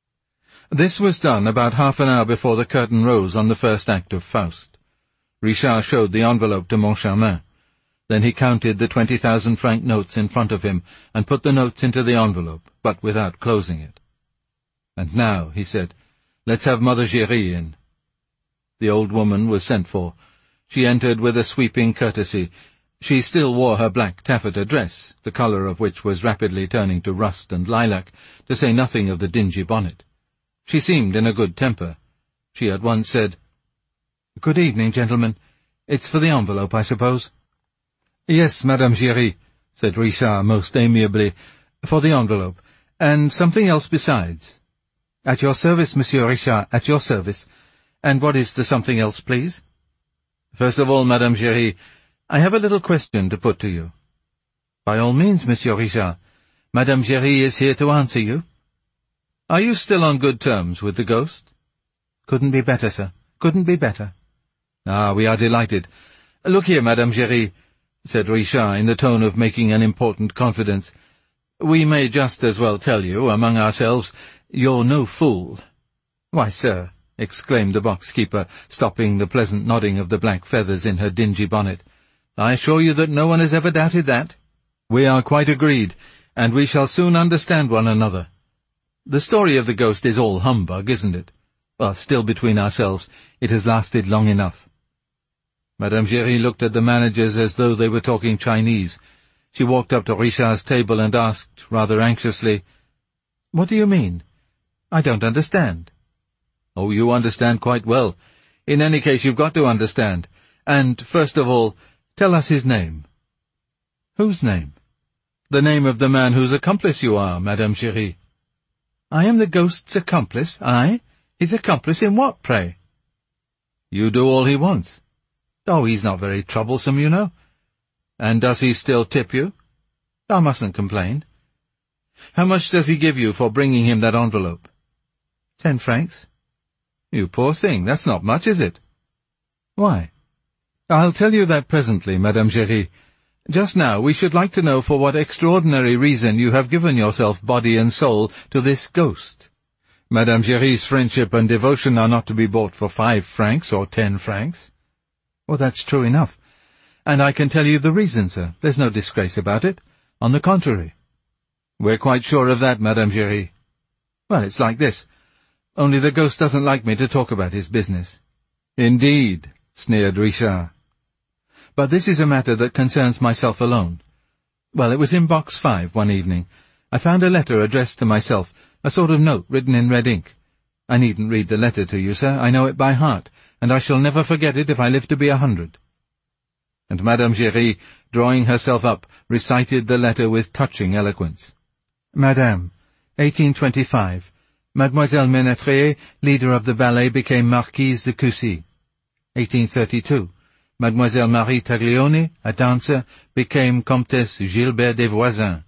This was done about half an hour before the curtain rose on the first act of Faust. Richard showed the envelope to Moncharmin. Then he counted the 20,000 franc notes in front of him and put the notes into the envelope, but without closing it. "And now," he said, "let's have Mother Giry in." The old woman was sent for. She entered with a sweeping courtesy. She still wore her black taffeta dress, the colour of which was rapidly turning to rust and lilac, to say nothing of the dingy bonnet. She seemed in a good temper. She at once said, "Good evening, gentlemen. It's for the envelope, I suppose?" "Yes, Madame Giry," said Richard most amiably, "for the envelope, and something else besides." "At your service, Monsieur Richard, at your service. And what is the something else, please?" "First of all, Madame Giry, I have a little question to put to you." "By all means, Monsieur Richard. Madame Giry is here to answer you." "Are you still on good terms with the ghost?" "Couldn't be better, sir. Couldn't be better." "Ah, we are delighted. Look here, Madame Giry," said Richard in the tone of making an important confidence. "We may just as well tell you, among ourselves, you're no fool." "Why, sir," exclaimed the box-keeper, stopping the pleasant nodding of the black feathers in her dingy bonnet, "I assure you that no one has ever doubted that. We are quite agreed, and we shall soon understand one another. The story of the ghost is all humbug, isn't it? Well, still between ourselves, it has lasted long enough." Madame Giry looked at the managers as though they were talking Chinese. She walked up to Richard's table and asked, rather anxiously, "What do you mean? I don't understand." "Oh, you understand quite well. In any case, you've got to understand. And, first of all, tell us his name." "Whose name?" "The name of the man whose accomplice you are, Madame Giry." "I am the ghost's accomplice, I? His accomplice in what, pray?" You do all he wants. Oh, he's not very troublesome, you know. And does he still tip you? I mustn't complain. How much does he give you for bringing him that envelope? 10 francs. You poor thing, that's not much, is it? Why? I'll tell you that presently, Madame Giry. Just now, we should like to know for what extraordinary reason you have given yourself body and soul to this ghost. Madame Giry's friendship and devotion are not to be bought for 5 francs or 10 francs. Well, that's true enough. And I can tell you the reason, sir. There's no disgrace about it. On the contrary. We're quite sure of that, Madame Giry. Well, it's like this. Only the ghost doesn't like me to talk about his business. Indeed, sneered Richard. But this is a matter that concerns myself alone. Well, it was in box 5 one evening. I found a letter addressed to myself, a sort of note written in red ink. I needn't read the letter to you, sir. I know it by heart, and I shall never forget it if I live to be 100. And Madame Giry, drawing herself up, recited the letter with touching eloquence. Madame, 1825. Mademoiselle Ménétrier, leader of the ballet, became Marquise de Cussy. 1832. Mademoiselle Marie Taglioni, a dancer, became Comtesse Gilbert des Voisins.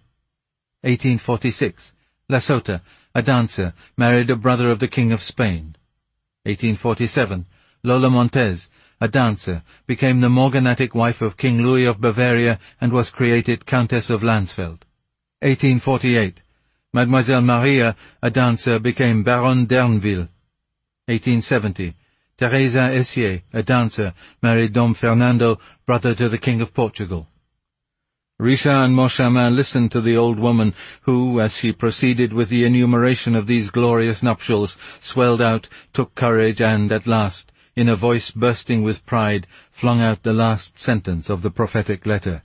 1846. La Sota, a dancer, married a brother of the King of Spain. 1847. Lola Montez, a dancer, became the morganatic wife of King Louis of Bavaria and was created Countess of Landsfeld. 1848. Mademoiselle Maria, a dancer, became Baronne d'Erneville. 1870. Teresa Essier, a dancer, married Dom Fernando, brother to the King of Portugal. Richard and Moncharmin listened to the old woman, who, as she proceeded with the enumeration of these glorious nuptials, swelled out, took courage, and, at last, in a voice bursting with pride, flung out the last sentence of the prophetic letter.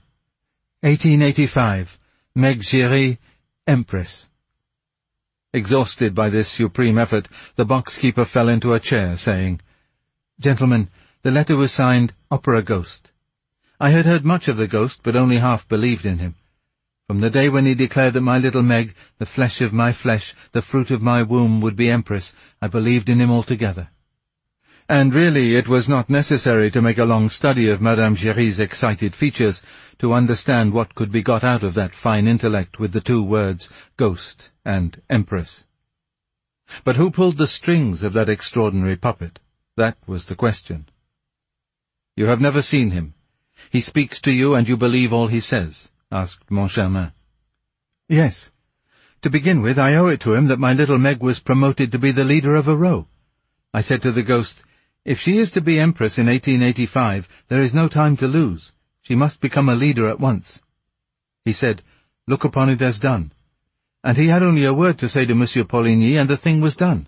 1885. Meg Giry, Empress. Exhausted by this supreme effort, the box-keeper fell into a chair, saying, Gentlemen, the letter was signed Opera Ghost. I had heard much of the ghost, but only half believed in him. From the day when he declared that my little Meg, the flesh of my flesh, the fruit of my womb, would be empress, I believed in him altogether. And really it was not necessary to make a long study of Madame Giry's excited features to understand what could be got out of that fine intellect with the 2 words, ghost and empress. But who pulled the strings of that extraordinary puppet? That was the question. You have never seen him. He speaks to you and you believe all he says? Asked Moncharmin. Yes. To begin with, I owe it to him that my little Meg was promoted to be the leader of a row. I said to the ghost, if she is to be empress in 1885, there is no time to lose. She must become a leader at once. He said, look upon it as done. And he had only a word to say to Monsieur Poligny, and the thing was done.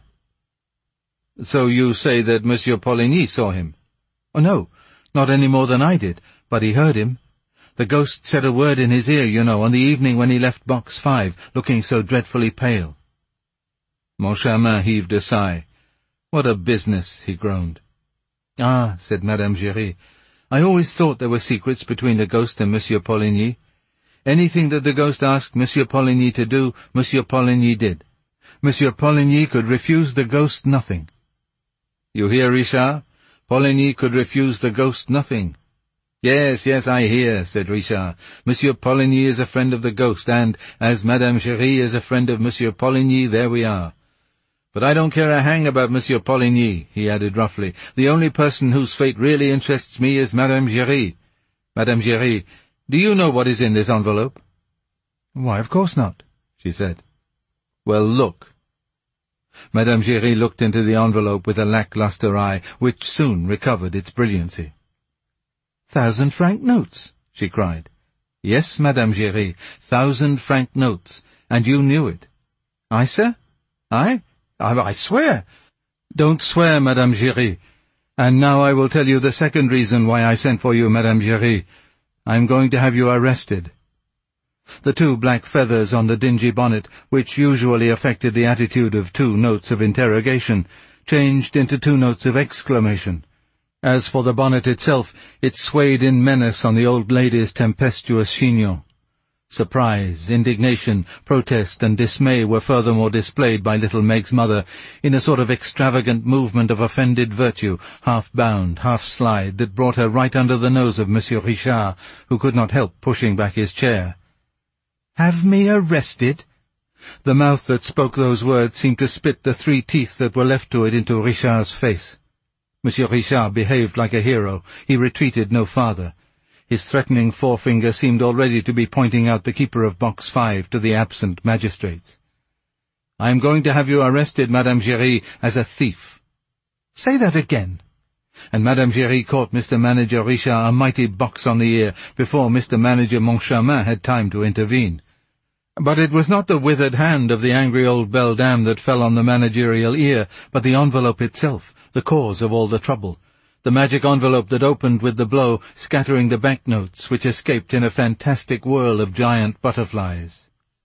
So you say that Monsieur Poligny saw him? Oh, no, not any more than I did, but he heard him. The ghost said a word in his ear, you know, on the evening when he left box 5, looking so dreadfully pale. Moncharmin heaved a sigh. What a business, he groaned. Ah, said Madame Giry, I always thought there were secrets between the ghost and Monsieur Poligny. Anything that the ghost asked Monsieur Poligny to do, Monsieur Poligny did. Monsieur Poligny could refuse the ghost nothing. You hear, Richard? Poligny could refuse the ghost nothing. Yes, I hear, said Richard. Monsieur Poligny is a friend of the ghost, and, as Madame Giry is a friend of Monsieur Poligny, there we are. But I don't care a hang about Monsieur Poligny, he added roughly. The only person whose fate really interests me is Madame Giry. Madame Giry, do you know what is in this envelope? Why, of course not, she said. Well, look. Madame Giry looked into the envelope with a lacklustre eye, which soon recovered its brilliancy. 1,000-franc notes, she cried. Yes, Madame Giry, 1,000-franc notes, and you knew it. I, sir? I swear. Don't swear, Madame Giry. And now I will tell you the second reason why I sent for you, Madame Giry. I am going to have you arrested. The 2 black feathers on the dingy bonnet, which usually affected the attitude of 2 notes of interrogation, changed into 2 notes of exclamation. As for the bonnet itself, it swayed in menace on the old lady's tempestuous chignon. Surprise, indignation, protest, and dismay were furthermore displayed by little Meg's mother in a sort of extravagant movement of offended virtue, half bound, half slide, that brought her right under the nose of Monsieur Richard, who could not help pushing back his chair. "Have me arrested?" The mouth that spoke those words seemed to spit the 3 teeth that were left to it into Richard's face. Monsieur Richard behaved like a hero. He retreated no farther. His threatening forefinger seemed already to be pointing out the keeper of Box 5 to the absent magistrates. "I am going to have you arrested, Madame Giry, as a thief." "Say that again." And Madame Giry caught Mr. Manager Richard a mighty box on the ear before Mr. Manager Moncharmin had time to intervene. But it was not the withered hand of the angry old beldame that fell on the managerial ear, but the envelope itself, the cause of all the trouble. The magic envelope that opened with the blow, scattering the banknotes, which escaped in a fantastic whirl of giant butterflies.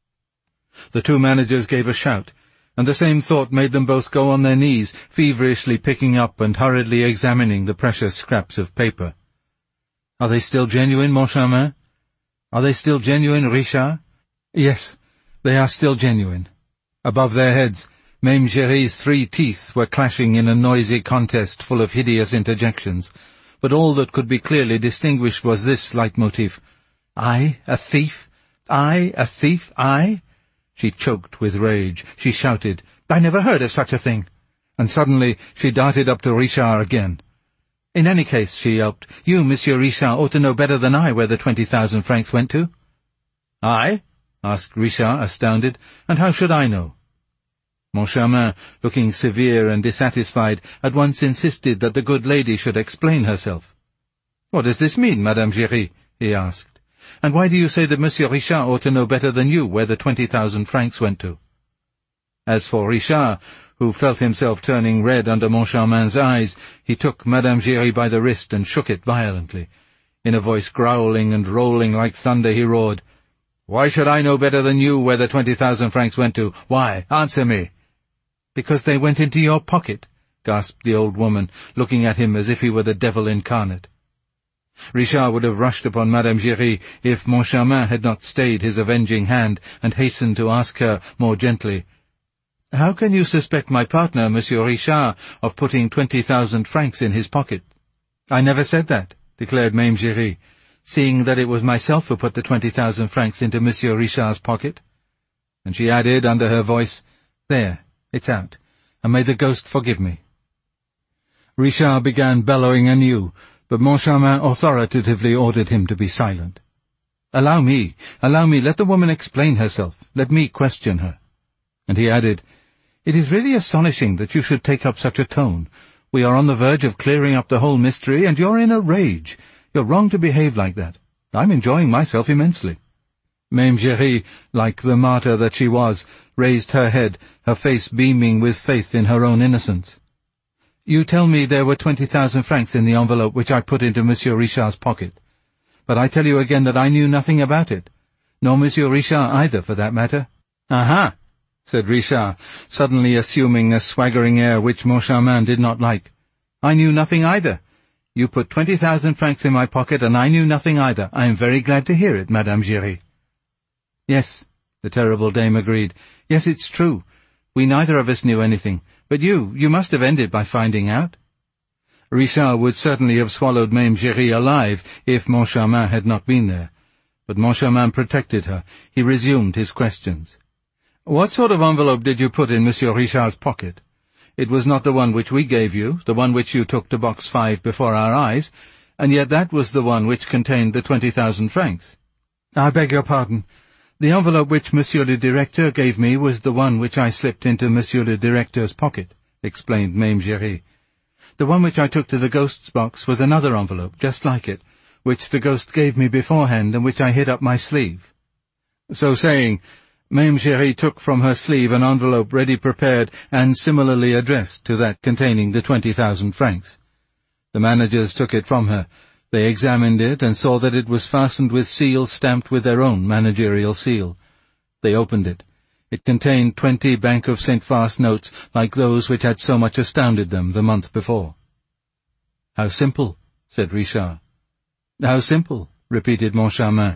The 2 managers gave a shout, and the same thought made them both go on their knees, feverishly picking up and hurriedly examining the precious scraps of paper. "Are they still genuine, Moncharmin? Are they still genuine, Richard?" "Yes, they are still genuine." Above their heads, Mame Giry's 3 teeth were clashing in a noisy contest full of hideous interjections, but all that could be clearly distinguished was this leitmotif: "I, a thief? I, a thief? I?" She choked with rage. She shouted, "I never heard of such a thing!" And suddenly she darted up to Richard again. "In any case," she yelped, "you, Monsieur Richard, ought to know better than I where the 20,000 francs went to." "I?" asked Richard, astounded. "And how should I know?" Moncharmin, looking severe and dissatisfied, at once insisted that the good lady should explain herself. "What does this mean, Madame Giry?" he asked. "And why do you say that Monsieur Richard ought to know better than you where the 20,000 francs went to?" As for Richard, who felt himself turning red under Moncharmin's eyes, he took Madame Giry by the wrist and shook it violently. In a voice growling and rolling like thunder he roared, "Why should I know better than you where the 20,000 francs went to? Why? Answer me." "Because they went into your pocket," gasped the old woman, looking at him as if he were the devil incarnate. Richard would have rushed upon Madame Giry if Moncharmin had not stayed his avenging hand and hastened to ask her more gently, "How can you suspect my partner, Monsieur Richard, of putting 20,000 francs in his pocket?" "I never said that," declared Mame Giry, "seeing that it was myself who put the 20,000 francs into Monsieur Richard's pocket." And she added under her voice, "There, it's out, and may the ghost forgive me." Richard began bellowing anew, but Moncharmin authoritatively ordered him to be silent. Allow me, let the woman explain herself, let me question her." And he added, "It is really astonishing that you should take up such a tone. We are on the verge of clearing up the whole mystery, and you're in a rage. You're wrong to behave like that. I'm enjoying myself immensely." Mame Giry, like the martyr that she was, raised her head, her face beaming with faith in her own innocence. "You tell me there were 20,000 francs in the envelope which I put into Monsieur Richard's pocket. But I tell you again that I knew nothing about it, nor Monsieur Richard either, for that matter." "Aha!" said Richard, suddenly assuming a swaggering air which Moncharmin did not like. "I knew nothing either. You put 20,000 francs in my pocket, and I knew nothing either. I am very glad to hear it, Madame Giry." "Yes," the terrible dame agreed. "Yes, it's true. We neither of us knew anything. But you must have ended by finding out." Richard would certainly have swallowed Mame Giry alive if Moncharmin had not been there. But Moncharmin protected her. He resumed his questions. "What sort of envelope did you put in Monsieur Richard's pocket? It was not the one which we gave you, the one which you took to Box 5 before our eyes, and yet that was the one which contained the 20,000 francs. "I beg your pardon. The envelope which Monsieur le Directeur gave me was the one which I slipped into Monsieur le Directeur's pocket," explained Mame Giry. "The one which I took to the ghost's box was another envelope, just like it, which the ghost gave me beforehand and which I hid up my sleeve." So saying, Mame Giry took from her sleeve an envelope ready prepared and similarly addressed to that containing the 20,000 francs. The managers took it from her. They examined it and saw that it was fastened with seals stamped with their own managerial seal. They opened it. It contained 20 Bank of St. Fast notes like those which had so much astounded them the month before. "How simple," said Richard. "How simple," repeated Moncharmin.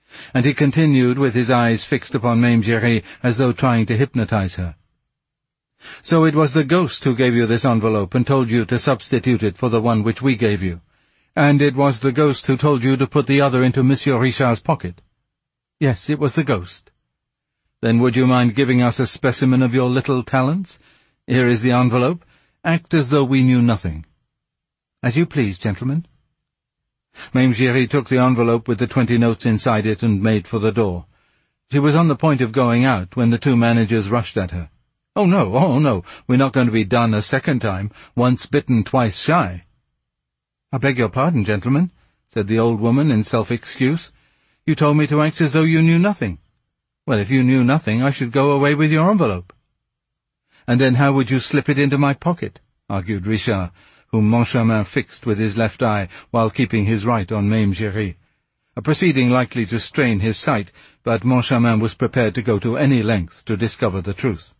And he continued with his eyes fixed upon Mame Giry as though trying to hypnotize her. "So it was the ghost who gave you this envelope and told you to substitute it for the one which we gave you. And it was the ghost who told you to put the other into Monsieur Richard's pocket?" "Yes, it was the ghost." "Then would you mind giving us a specimen of your little talents? Here is the envelope. Act as though we knew nothing." "As you please, gentlemen." Mame Giry took the envelope with the 20 notes inside it and made for the door. She was on the point of going out when the two managers rushed at her. Oh, no, we're not going to be done a second time, once bitten, twice shy." "I beg your pardon, gentlemen," said the old woman in self-excuse. "You told me to act as though you knew nothing." "Well, if you knew nothing, I should go away with your envelope." "And then how would you slip it into my pocket?" argued Richard, whom Moncharmin fixed with his left eye while keeping his right on Mame Giry, a proceeding likely to strain his sight, but Moncharmin was prepared to go to any lengths to discover the truth.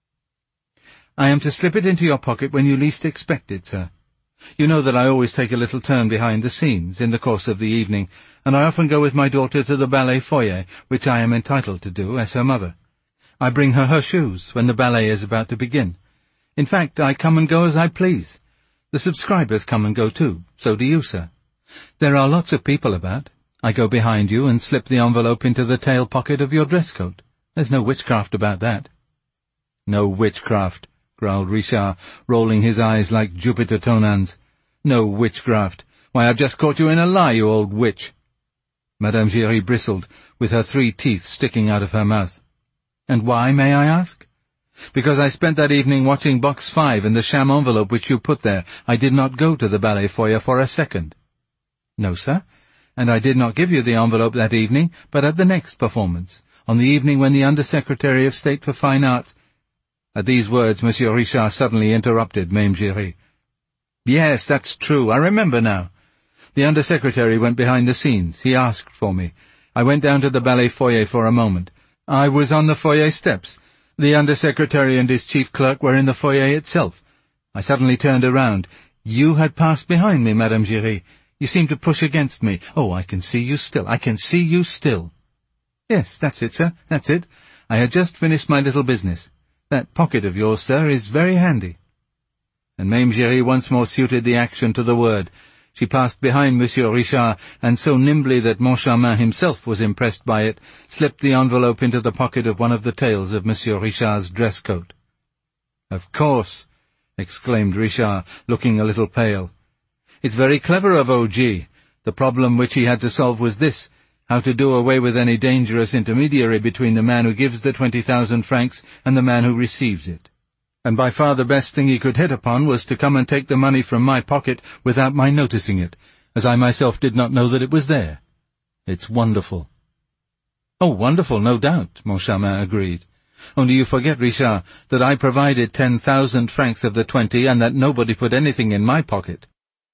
"I am to slip it into your pocket when you least expect it, sir. You know that I always take a little turn behind the scenes in the course of the evening, and I often go with my daughter to the ballet foyer, which I am entitled to do as her mother. I bring her shoes when the ballet is about to begin. In fact, I come and go as I please. The subscribers come and go too, so do you, sir. There are lots of people about. I go behind you and slip the envelope into the tail pocket of your dress coat. There's no witchcraft about that." "No witchcraft," growled Richard, rolling his eyes like Jupiter Tonans. "No witchcraft. Why, I've just caught you in a lie, you old witch." Madame Giry bristled, with her 3 teeth sticking out of her mouth. "And why, may I ask?" "Because I spent that evening watching Box 5 and the sham envelope which you put there. I did not go to the ballet foyer for a second." "No, sir, and I did not give you the envelope that evening, but at the next performance, on the evening when the Under-Secretary of State for Fine Arts—" At these words, Monsieur Richard suddenly interrupted Mame Giry. "Yes, that's true. I remember now. The Under-Secretary went behind the scenes. He asked for me. I went down to the ballet foyer for a moment. I was on the foyer steps. The Under-Secretary and his chief clerk were in the foyer itself. I suddenly turned around. You had passed behind me, Madame Giry. You seemed to push against me. Oh, I can see you still. I can see you still." "Yes, that's it, sir. That's it. I had just finished my little business. That pocket of yours, sir, is very handy." And Mame Giry once more suited the action to the word. She passed behind Monsieur Richard, and so nimbly that Moncharmin himself was impressed by it, slipped the envelope into the pocket of one of the tails of Monsieur Richard's dress coat. "Of course," exclaimed Richard, looking a little pale. "It's very clever of O.G. The problem which he had to solve was this: how to do away with any dangerous intermediary between the man who gives the 20,000 francs and the man who receives it. And by far the best thing he could hit upon was to come and take the money from my pocket without my noticing it, as I myself did not know that it was there. It's wonderful." "Oh, wonderful, no doubt," Moncharmin agreed. "Only you forget, Richard, that I provided 10,000 francs of the 20 and that nobody put anything in my pocket."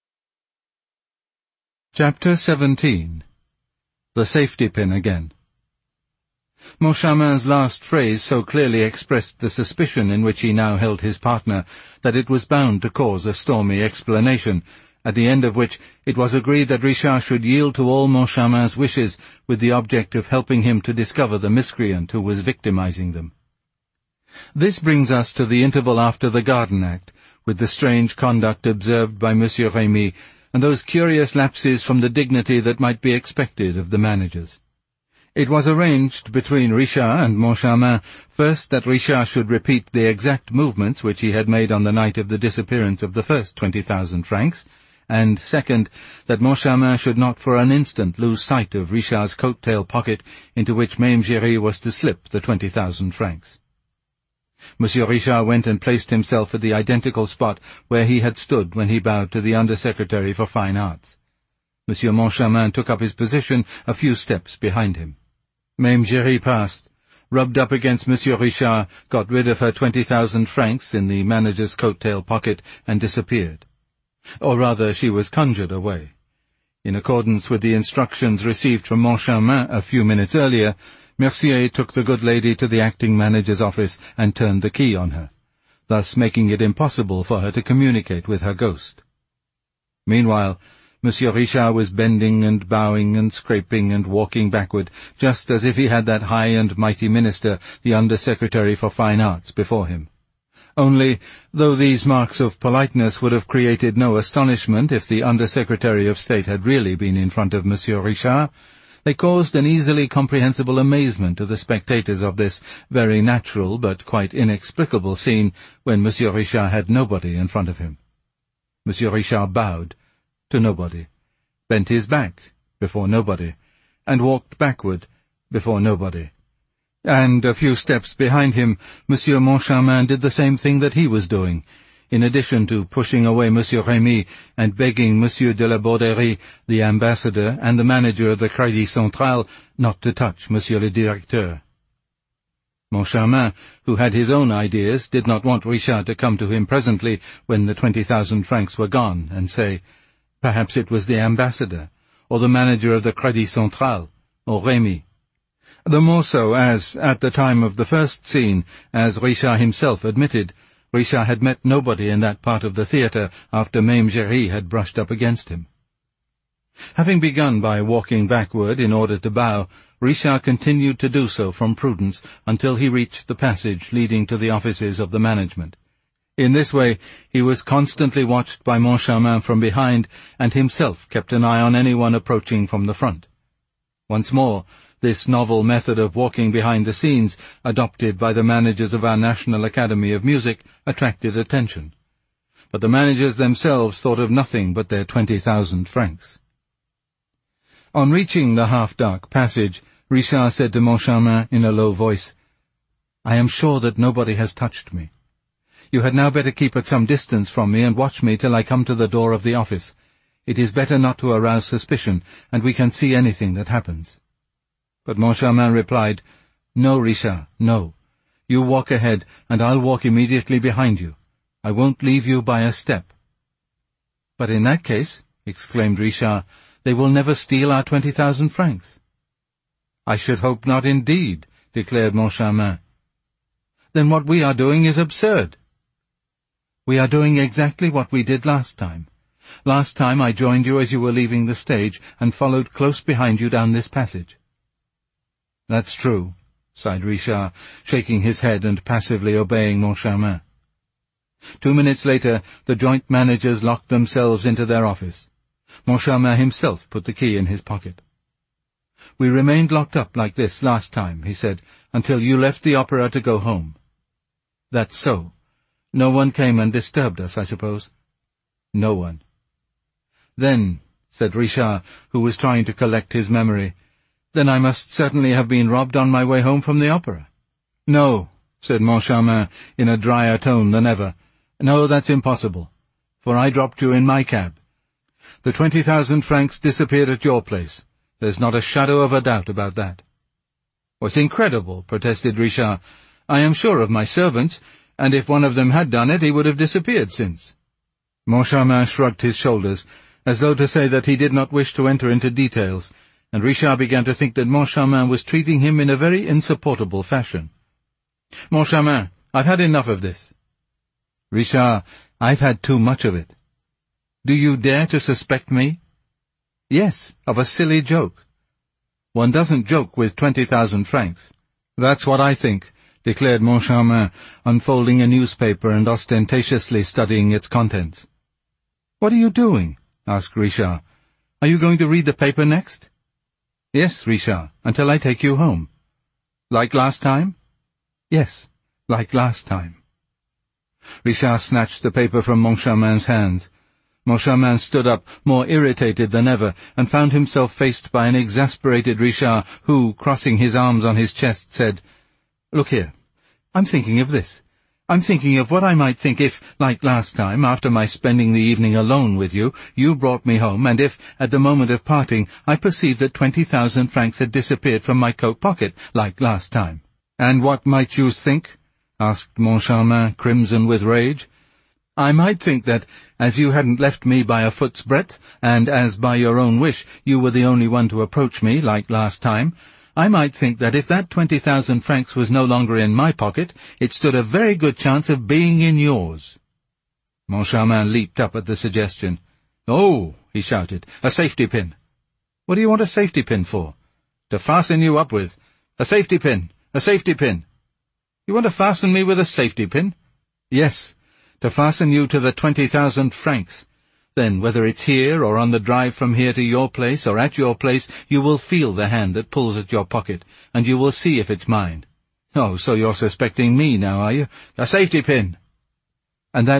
Chapter 17. The safety pin again. Moncharmin's last phrase so clearly expressed the suspicion in which he now held his partner that it was bound to cause a stormy explanation, at the end of which it was agreed that Richard should yield to all Moncharmin's wishes with the object of helping him to discover the miscreant who was victimizing them. This brings us to the interval after the Garden Act, with the strange conduct observed by Monsieur Rémy, and those curious lapses from the dignity that might be expected of the managers. It was arranged between Richard and Moncharmin, first that Richard should repeat the exact movements which he had made on the night of the disappearance of the first 20,000 francs, and second, that Moncharmin should not for an instant lose sight of Richard's coat-tail pocket into which Mame Giry was to slip the 20,000 francs. Monsieur Richard went and placed himself at the identical spot where he had stood when he bowed to the Under-Secretary for Fine Arts. Monsieur Moncharmin took up his position a few steps behind him. Mame Giry passed, rubbed up against Monsieur Richard, got rid of her 20,000 francs in the manager's coat-tail pocket, and disappeared. Or rather, she was conjured away. In accordance with the instructions received from Moncharmin a few minutes earlier, Mercier took the good lady to the acting manager's office and turned the key on her, thus making it impossible for her to communicate with her ghost. Meanwhile, Monsieur Richard was bending and bowing and scraping and walking backward, just as if he had that high and mighty minister, the Under-Secretary for Fine Arts, before him. Only, though these marks of politeness would have created no astonishment if the Under-Secretary of State had really been in front of Monsieur Richard, they caused an easily comprehensible amazement to the spectators of this very natural but quite inexplicable scene when Monsieur Richard had nobody in front of him. Monsieur Richard bowed to nobody, bent his back before nobody, and walked backward before nobody. And a few steps behind him, Monsieur Moncharmin did the same thing that he was doing, in addition to pushing away Monsieur Rémy and begging Monsieur de la Borderie, the ambassador and the manager of the Crédit Central, not to touch Monsieur le Directeur. Moncharmin, who had his own ideas, did not want Richard to come to him presently when the 20,000 francs were gone and say, perhaps it was the ambassador, or the manager of the Crédit Central, or Rémy. The more so as, at the time of the first scene, as Richard himself admitted, Richard had met nobody in that part of the theatre after Mame Géry had brushed up against him. Having begun by walking backward in order to bow, Richard continued to do so from prudence until he reached the passage leading to the offices of the management. In this way he was constantly watched by Moncharmin from behind, and himself kept an eye on anyone approaching from the front. Once more, this novel method of walking behind the scenes, adopted by the managers of our National Academy of Music, attracted attention. But the managers themselves thought of nothing but their 20,000 francs. On reaching the half-dark passage, Richard said to Moncharmin in a low voice, "I am sure that nobody has touched me. You had now better keep at some distance from me and watch me till I come to the door of the office. It is better not to arouse suspicion, and we can see anything that happens." But Moncharmin replied, "No, Richard, no. You walk ahead, and I'll walk immediately behind you. I won't leave you by a step." "But in that case," exclaimed Richard, "they will never steal our 20,000 francs." "I should hope not indeed," declared Moncharmin. "Then what we are doing is absurd." "We are doing exactly what we did last time. Last time I joined you as you were leaving the stage, and followed close behind you down this passage." "That's true," sighed Richard, shaking his head and passively obeying Moncharmin. 2 minutes later, the joint managers locked themselves into their office. Moncharmin himself put the key in his pocket. "We remained locked up like this last time," he said, "until you left the opera to go home." "That's so. No one came and disturbed us, I suppose?" "No one." "Then," said Richard, who was trying to collect his memory, "then I must certainly have been robbed on my way home from the opera." "No," said Moncharmin in a drier tone than ever. "No, that's impossible, for I dropped you in my cab. The 20,000 francs disappeared at your place. There's not a shadow of a doubt about that." "It's incredible," protested Richard. "I am sure of my servants, and if one of them had done it, he would have disappeared since." Moncharmin shrugged his shoulders, as though to say that he did not wish to enter into details, and Richard began to think that Moncharmin was treating him in a very insupportable fashion. "Moncharmin, I've had enough of this." "Richard, I've had too much of it." "Do you dare to suspect me?" "Yes, of a silly joke." "One doesn't joke with 20,000 francs. "That's what I think," declared Moncharmin, unfolding a newspaper and ostentatiously studying its contents. "What are you doing?" asked Richard. "Are you going to read the paper next?" "Yes, Richard, until I take you home." "Like last time?" "Yes, like last time." Richard snatched the paper from Moncharmin's hands. Moncharmin stood up, more irritated than ever, and found himself faced by an exasperated Richard who, crossing his arms on his chest, said, "Look here, I'm thinking of this. I'm thinking of what I might think if, like last time, after my spending the evening alone with you, you brought me home, and if, at the moment of parting, I perceived that 20,000 francs had disappeared from my coat pocket, like last time." "And what might you think?" asked Moncharmin, crimson with rage. "I might think that, as you hadn't left me by a foot's breadth, and as by your own wish you were the only one to approach me, like last time, I might think that if that 20,000 francs was no longer in my pocket, it stood a very good chance of being in yours." Moncharmin leaped up at the suggestion. "Oh," he shouted. "A safety pin." "What do you want a safety pin for?" "To fasten you up with. A safety pin! A safety pin!" "You want to fasten me with a safety pin?" "Yes, to fasten you to the 20,000 francs. Then, whether it's here or on the drive from here to your place or at your place, you will feel the hand that pulls at your pocket, and you will see if it's mine." "Oh, so you're suspecting me now, are you? A safety pin!" And that